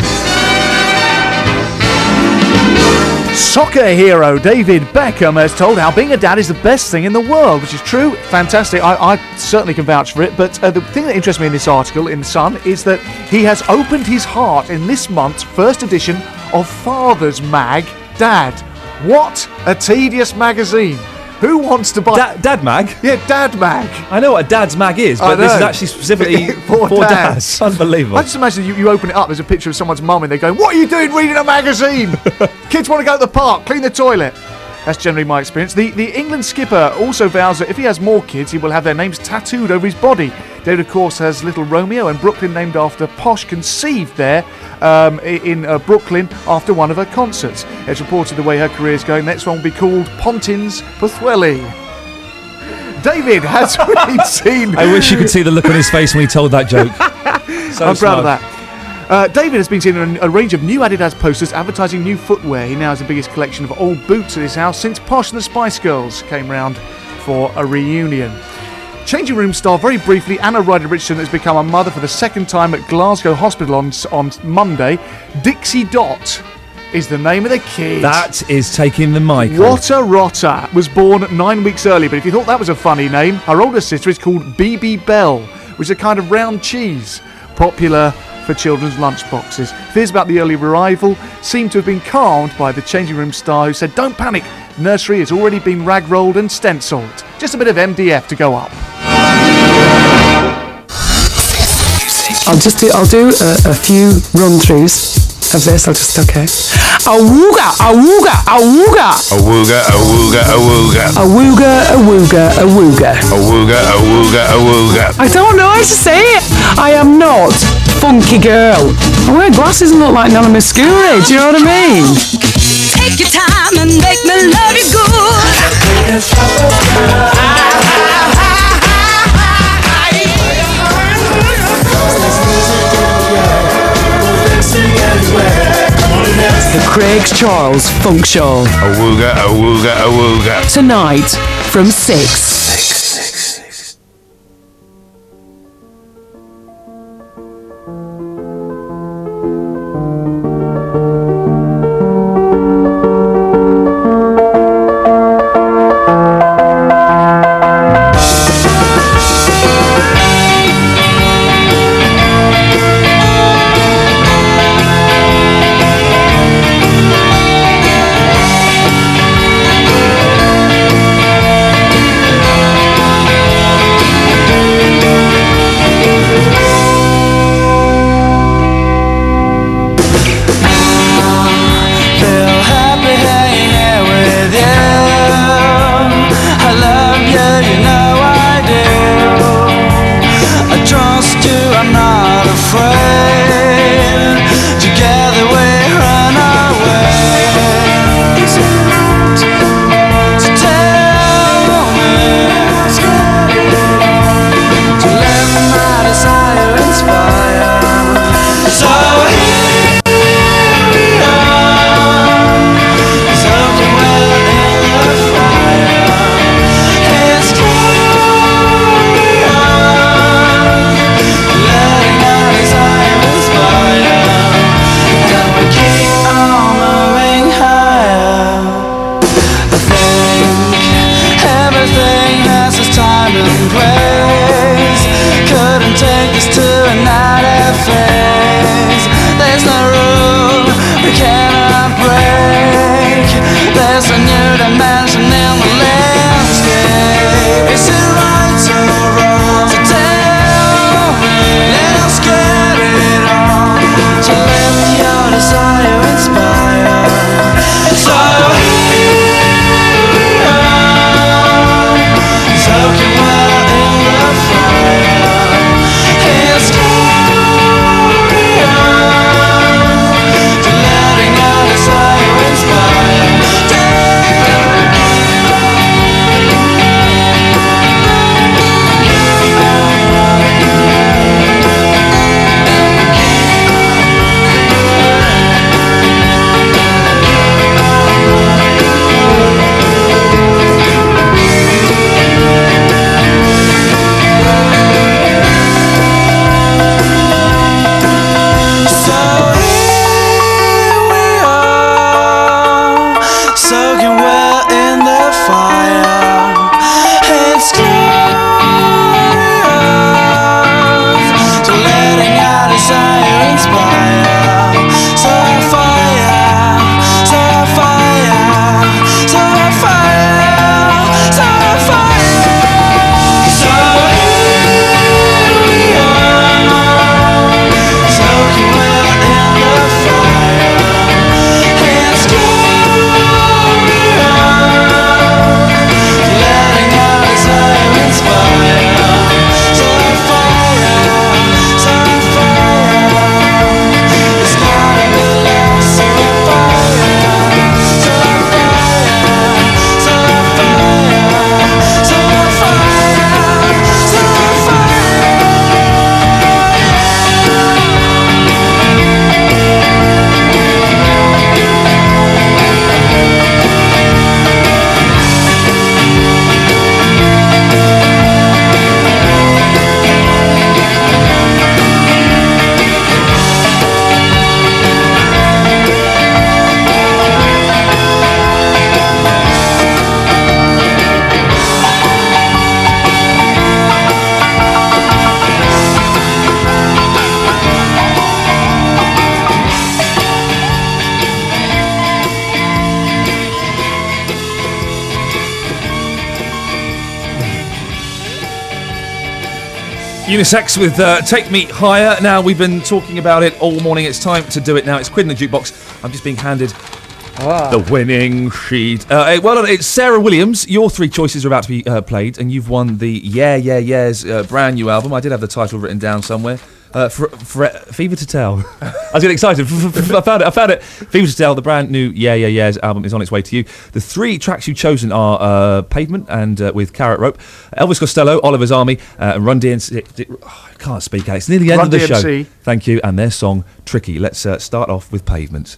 S10: Soccer hero David Beckham has told how being a dad is the best thing in the world, which is true. Fantastic. I certainly can vouch for it. But the thing that interests me in this article in The Sun is that he has opened his heart in this month's first edition of Father's Mag, Dad. What a tedious magazine. Who wants to buy...
S4: Dad Mag?
S10: Yeah, Dad Mag.
S4: I know what a Dad's Mag is, but this is actually specifically for dads. Unbelievable.
S10: I just imagine you open it up, there's a picture of someone's mum and they're going, what are you doing reading a magazine? Kids want to go to the park, clean the toilet. That's generally my experience. The England skipper also vows that if he has more kids, he will have their names tattooed over his body. David, of course, has little Romeo and Brooklyn named after Posh, conceived there in Brooklyn after one of her concerts. It's reported the way her career is going. Next one will be called Pontins Puthweli. David has been seen...
S4: I wish you could see the look on his face when he told that joke.
S10: I'm proud of that. David has been seen in a range of new Adidas posters advertising new footwear. He now has the biggest collection of old boots at his house since Posh and the Spice Girls came round for a reunion. Changing room star, very briefly, Anna Ryder Richardson has become a mother for the second time at Glasgow Hospital on Monday. Dixie Dot is the name of the kid.
S4: That is taking the mic.
S10: What a rotter. Was born 9 weeks early, but if you thought that was a funny name, her older sister is called BB Bell, which is a kind of round cheese, popular for children's lunchboxes. Fears about the early arrival seem to have been calmed by the changing room star, who said, "Don't panic, nursery has already been rag-rolled and stenciled. Just a bit of MDF to go up."
S3: I'll do a few run-throughs of this. Okay. Awooga, awooga, awooga.
S13: Awooga, awooga, awooga.
S3: Awooga, awooga, awooga.
S13: Awooga, awooga, awooga.
S3: I don't know how to say it. I am not funky girl. I wear glasses and look like Nana Muscuri. Do you know what I mean?
S15: Take your time and make me love you good.
S3: The Craig Charles Funk Show.
S13: Awooga, awooga, awooga.
S3: Tonight from 6.
S4: Unisex with Take Me Higher. Now, we've been talking about it all morning. It's time to do it now. It's Quid in the Jukebox. I'm just being handed the winning sheet. Well done. It's Sarah Williams. Your three choices are about to be played, and you've won the Yeah Yeah Yeah's brand new album. I did have the title written down somewhere. Fever to Tell. I was getting excited. I found it. Fever to Tell, the brand new Yeah Yeah Yeah's album is on its way to you. The three tracks you've chosen are Pavement and with Carrot Rope, Elvis Costello, Oliver's Army, and Run DMC. I can't speak, Alex. It's nearly the end of the show. Thank you. And their song Tricky. Let's start off with Pavement.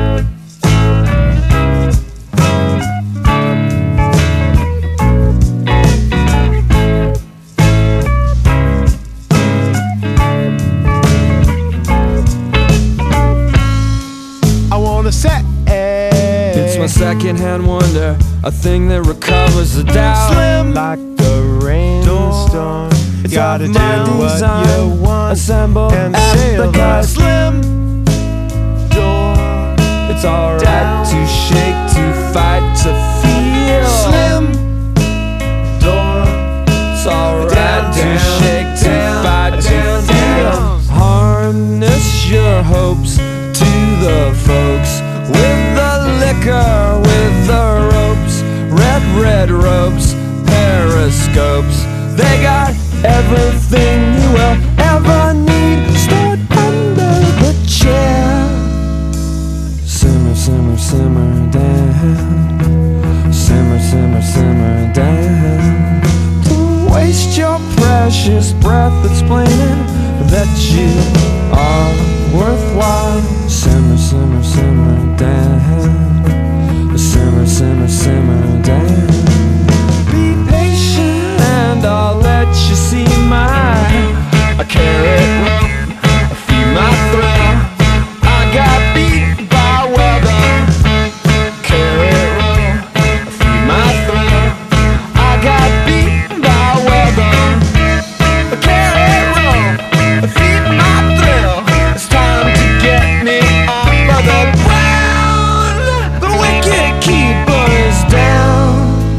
S21: It's my second-hand wonder, a thing that recovers the doubt.
S15: Slim like a rainstorm.
S21: It's
S15: gotta
S21: of
S15: do
S21: my
S15: what
S21: design.
S15: you want
S21: Assemble
S15: and
S21: at
S15: sail
S21: the
S15: that
S21: guy.
S15: slim door.
S21: It's alright
S15: down.
S21: to shake, to fight, to feel.
S15: Slim door.
S21: It's alright
S15: Down,
S21: to
S15: down,
S21: shake, to
S15: down,
S21: fight, to
S15: down,
S21: feel.
S15: down.
S21: Harness your hopes to the folks with the liquor, with the ropes, red ropes, periscopes. They got everything you will ever need. Stored under the chair. Simmer, simmer, simmer down. Simmer, simmer, simmer down. Don't waste your precious breath explaining that you are worthwhile. Simmer, simmer, simmer down. Simmer, simmer, simmer down. Be patient and I'll let you see my carrot rope. Feed my thrill. I got beat by weather. Carrot rope. Feed my thrill. I got beat by weather. Carrot rope. Feed my thrill. It's time to get me off of the ground. The wicked keeper is down.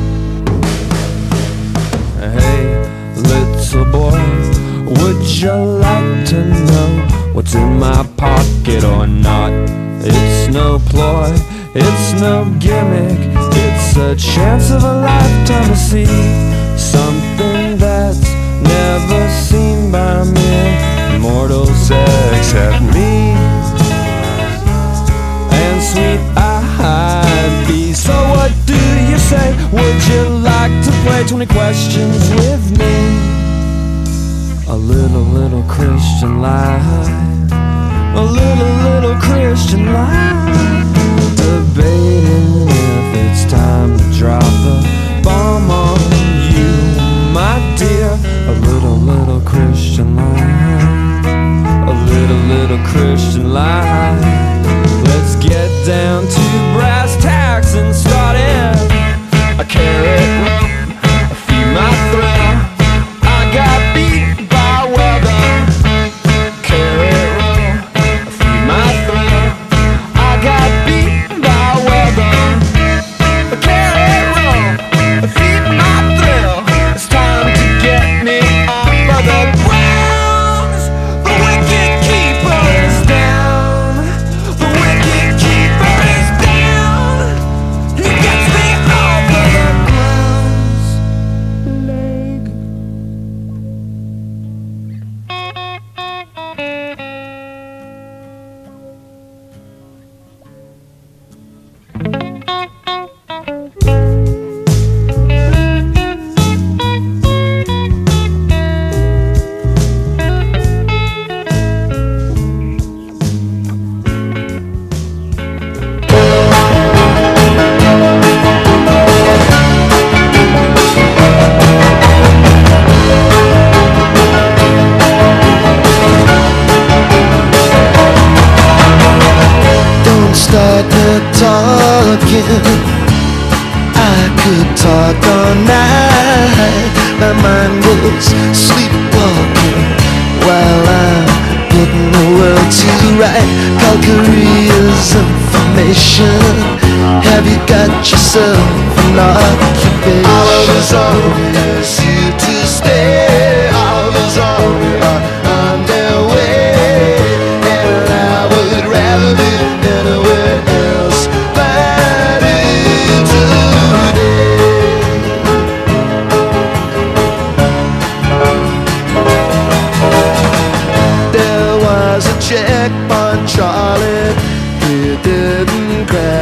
S21: Hey, little boy, would you like to know what's in my pocket or not? It's no ploy, it's no gimmick. It's a chance of a lifetime to see something that's never seen by mere mortals except me and sweet eyed bee. So what do you say? Would you like to play 20 questions with me? A little Christian lie. A little Christian lie. Debating if it's time to drop the bomb on you, my dear. A little Christian lie. A little Christian lie. Let's get down to brass tacks and start it. A carrot rope, feed my thrill. I got beat by weather. Carrot rope, feed my thrill. I got beat by weather. A carrot rope, feed my thrill. It's time to get me off of the ground. The wicked keeper is down. The wicked keeper is down. He gets me off of the ground's leg.
S15: Don't start the talking. I could talk all night. My mind goes sleepwalking while I'm getting the world to right. Call careers information. Have you got yourself an occupation? All of us are here to stay. All of us are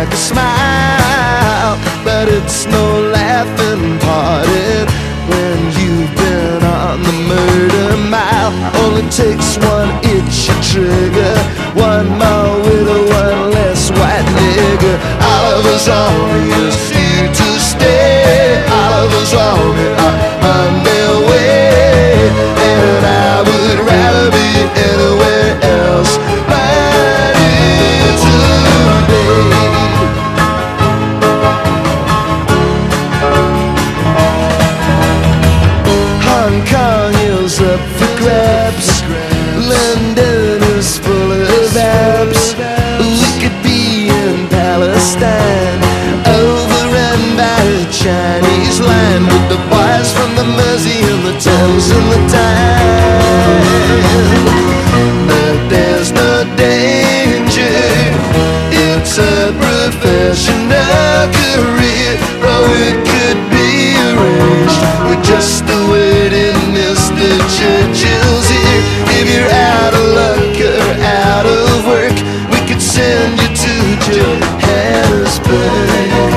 S1: like a smile, but it's no laughing party when you've been on the murder mile. Only takes one itchy trigger, one more widow, one less white nigger. Oliver's Army is here to stay. Oliver's Army are on their way, and I would rather be anywhere else but here today. Hong Kong is up for grabs, London is full of abs. We could be in Palestine, overrun by a Chinese line, with the boys from the Mersey and the Thames and the Tyne. But there's no danger, it's a professional career. Oh, it could be arranged with just the waiting Mr. Churchill's here. If you're out of luck or out of work, we could send you to Johannesburg.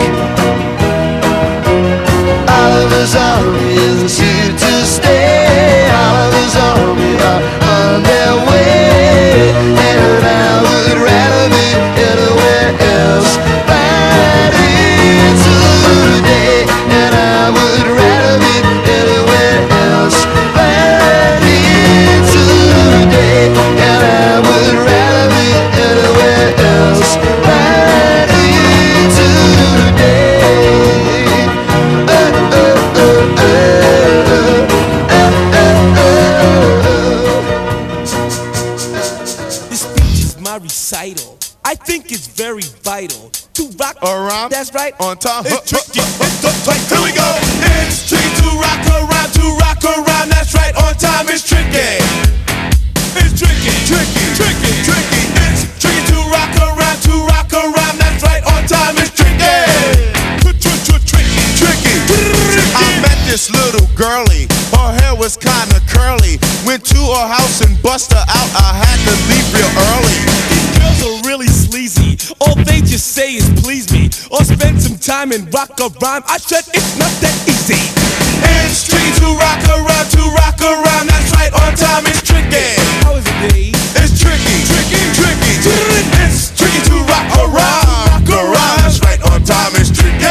S1: Oliver's Army is here to stay. Oliver's Army are on their way, and I would rather be anywhere else but here today. And I would rather be anywhere else but here today. And I would rather be anywhere else but here today.
S22: This speech is my recital. I think it's very vital to rock around. That's right. On time. It's tricky. Here we go. It's tricky to rock around. To rock around. That's right. On time. It's tricky. It's tricky. Tricky. Tricky. Tricky. It's tricky to rock around. To rock around. That's right. On time. It's tricky. Tricky.
S23: I met this little girlie. Her hair was kinda curly. Went to her house and bust her out. I had to leave real early.
S22: These girls are really sleazy. All they just say is please me, or spend some time and rock a rhyme. I said it's not that easy.
S23: It's tricky to rock around. To rock around. That's right. On time. It's tricky.
S22: How is it, B?
S23: It's tricky. Tricky. Tricky. It's tricky to rock around. Rock around. That's right. On time. It's tricky.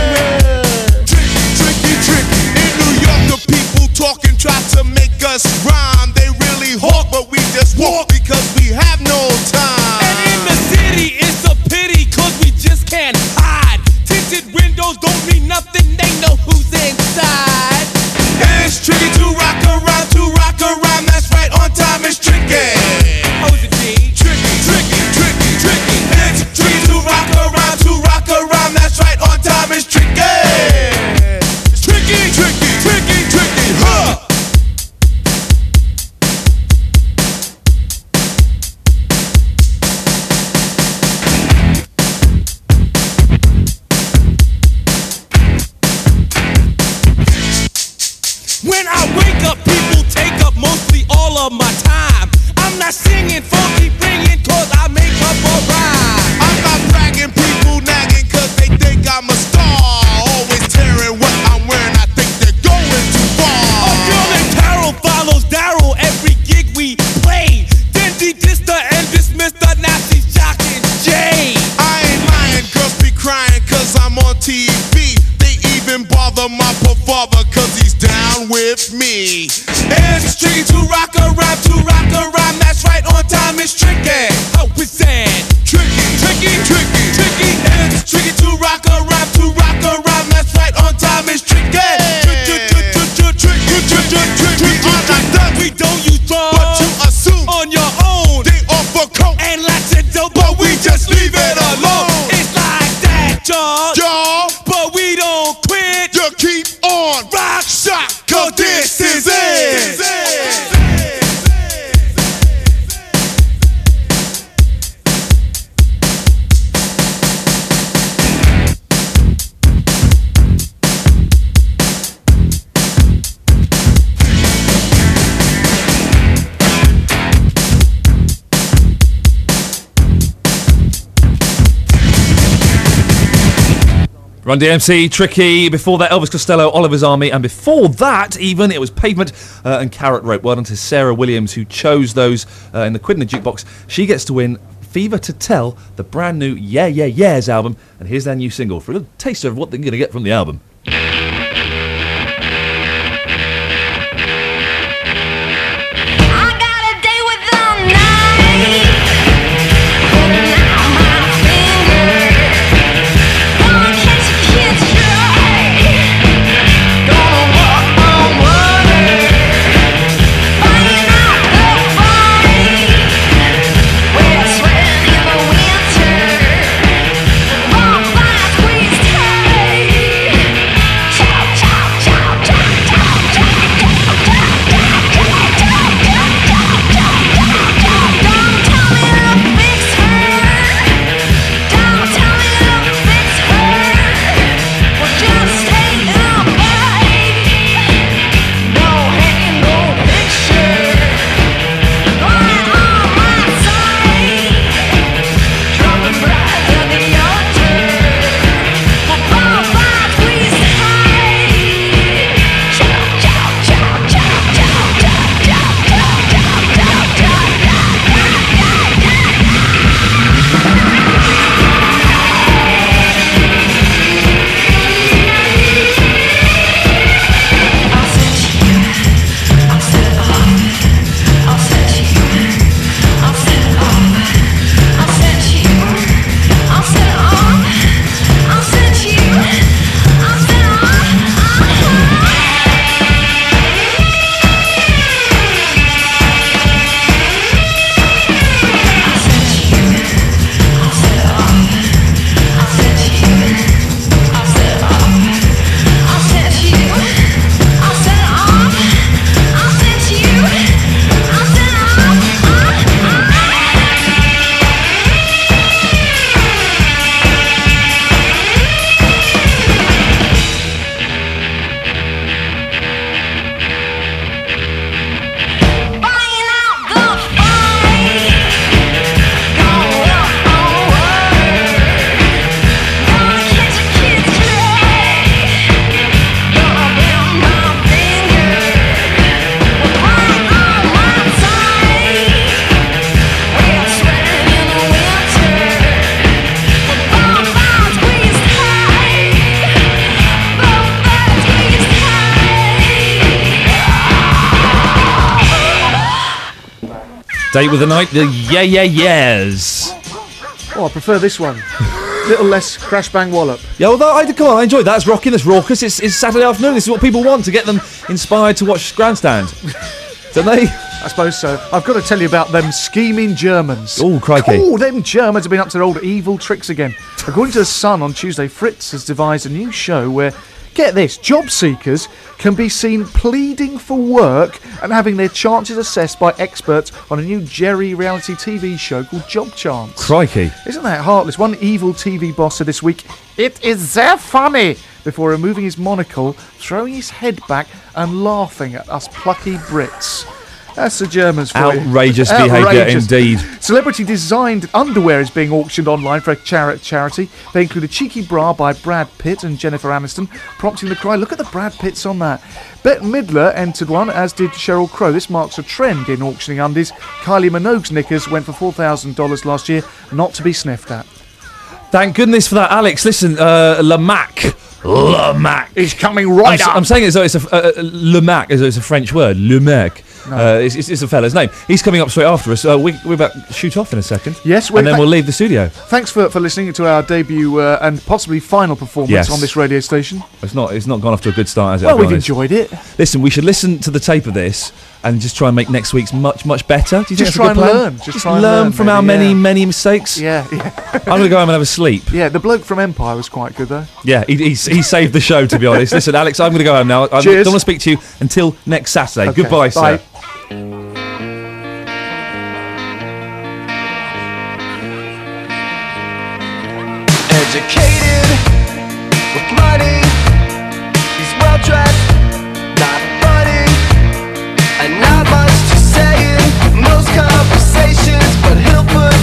S23: In New York, the people talking try to make us rhyme. They really hawk, but we just walk because we have no time.
S22: And in the city, it's a pity, cause we just can't hide. Tinted windows don't mean nothing, they know who's inside.
S23: And it's tricky to rock around. To rock around. That's right. On time. It's tricky.
S22: How is it, D?
S23: Tricky. Tricky. Tricky. Tricky. It's tricky to rock around. To rock around. That's right. On time. It's tricky. Tricky, tricky, tricky, tricky, huh?
S22: When I wake up, people take up mostly all of my time. I'm not singing funky, bringing, cause I make up a rhyme.
S23: I'm not bragging, people nagging, cause they think I'm a star. Always tearing what I'm wearing, I think they're going too far.
S22: A girl named Carol follows Daryl every gig we play. Then she dissed her and dismissed her, now she's shocking Jay.
S23: I ain't lying, girls be crying cause I'm on TV. They even bother my poor father cause he's down with me.
S22: It's tricky to rock around, to rock around. That's right, on time it's tricky. How is that?
S23: Tricky, tricky, tricky, tricky.
S22: It's tricky to rock around, to rock around. That's right, on time it's tricky. We don't use drugs,
S23: but you assume
S22: on your own.
S23: They offer coke
S22: and lots of dope,
S23: but we just leave it alone.
S22: It's like that, y'all. But we don't quit.
S23: You keep on
S22: rock,
S23: shock, cause this is it.
S4: Run DMC, Tricky. Before that, Elvis Costello, Oliver's Army. And before that, even, it was Pavement and Carrot Rope. Well done to Sarah Williams, who chose those in the Quid in the Jukebox. She gets to win Fever to Tell, the brand new Yeah Yeah Yeahs album. And here's their new single for a little taster of what they're going to get from the album. Date with the Night, the Yeah Yeah Yeahs.
S10: Oh, I prefer this one. Little less crash bang wallop.
S4: Yeah, although I enjoyed that. It's rocking, it's raucous. It's Saturday afternoon. This is what people want to get them inspired to watch Grandstand, don't they?
S10: I suppose so. I've got to tell you about them scheming Germans.
S4: Oh, crikey.
S10: Oh, them Germans have been up to their old evil tricks again. According to The Sun on Tuesday, Fritz has devised a new show where, get this, job seekers can be seen pleading for work and having their chances assessed by experts on a new Jerry reality TV show called Job Chance.
S4: Crikey.
S10: Isn't that heartless? One evil TV boss said this week, "It is sehr funny," before removing his monocle, throwing his head back and laughing at us plucky Brits. That's the Germans for you.
S4: Outrageous behaviour indeed.
S10: Celebrity-designed underwear is being auctioned online for a charity. They include a cheeky bra by Brad Pitt and Jennifer Aniston, prompting the cry, look at the Brad Pitts on that. Bette Midler entered one, as did Sheryl Crow. This marks a trend in auctioning undies. Kylie Minogue's knickers went for $4,000 last year, not to be sniffed at.
S4: Thank goodness for that, Alex. Listen, Lamac.
S10: He's coming right up.
S4: I'm saying it as though it's Lamac, as though it's a French word. Lamac. No. It's a fella's name. He's coming up straight after us. We're about to shoot off in a second.
S10: Yes,
S4: and then we'll leave the studio.
S10: Thanks for listening to our debut and possibly final performance on this radio station.
S4: It's not gone off to a good start, has it?
S10: Well, we've enjoyed it.
S4: Listen, we should listen to the tape of this and just try and make next week's much better. Do you think
S10: just
S4: that's a good plan?
S10: Learn. Just try and
S4: learn from our many mistakes.
S10: Yeah.
S4: I'm going to go home and have a sleep.
S10: Yeah, the bloke from Empire was quite good though.
S4: Yeah, he saved the show, to be honest. Listen, Alex, I'm going to go home now. I don't want to speak to you until next Saturday.
S10: Okay,
S4: Goodbye,
S10: bye.
S4: sir.
S1: Educated with money, he's well dressed, not funny, and not much to say in most conversations, but he'll put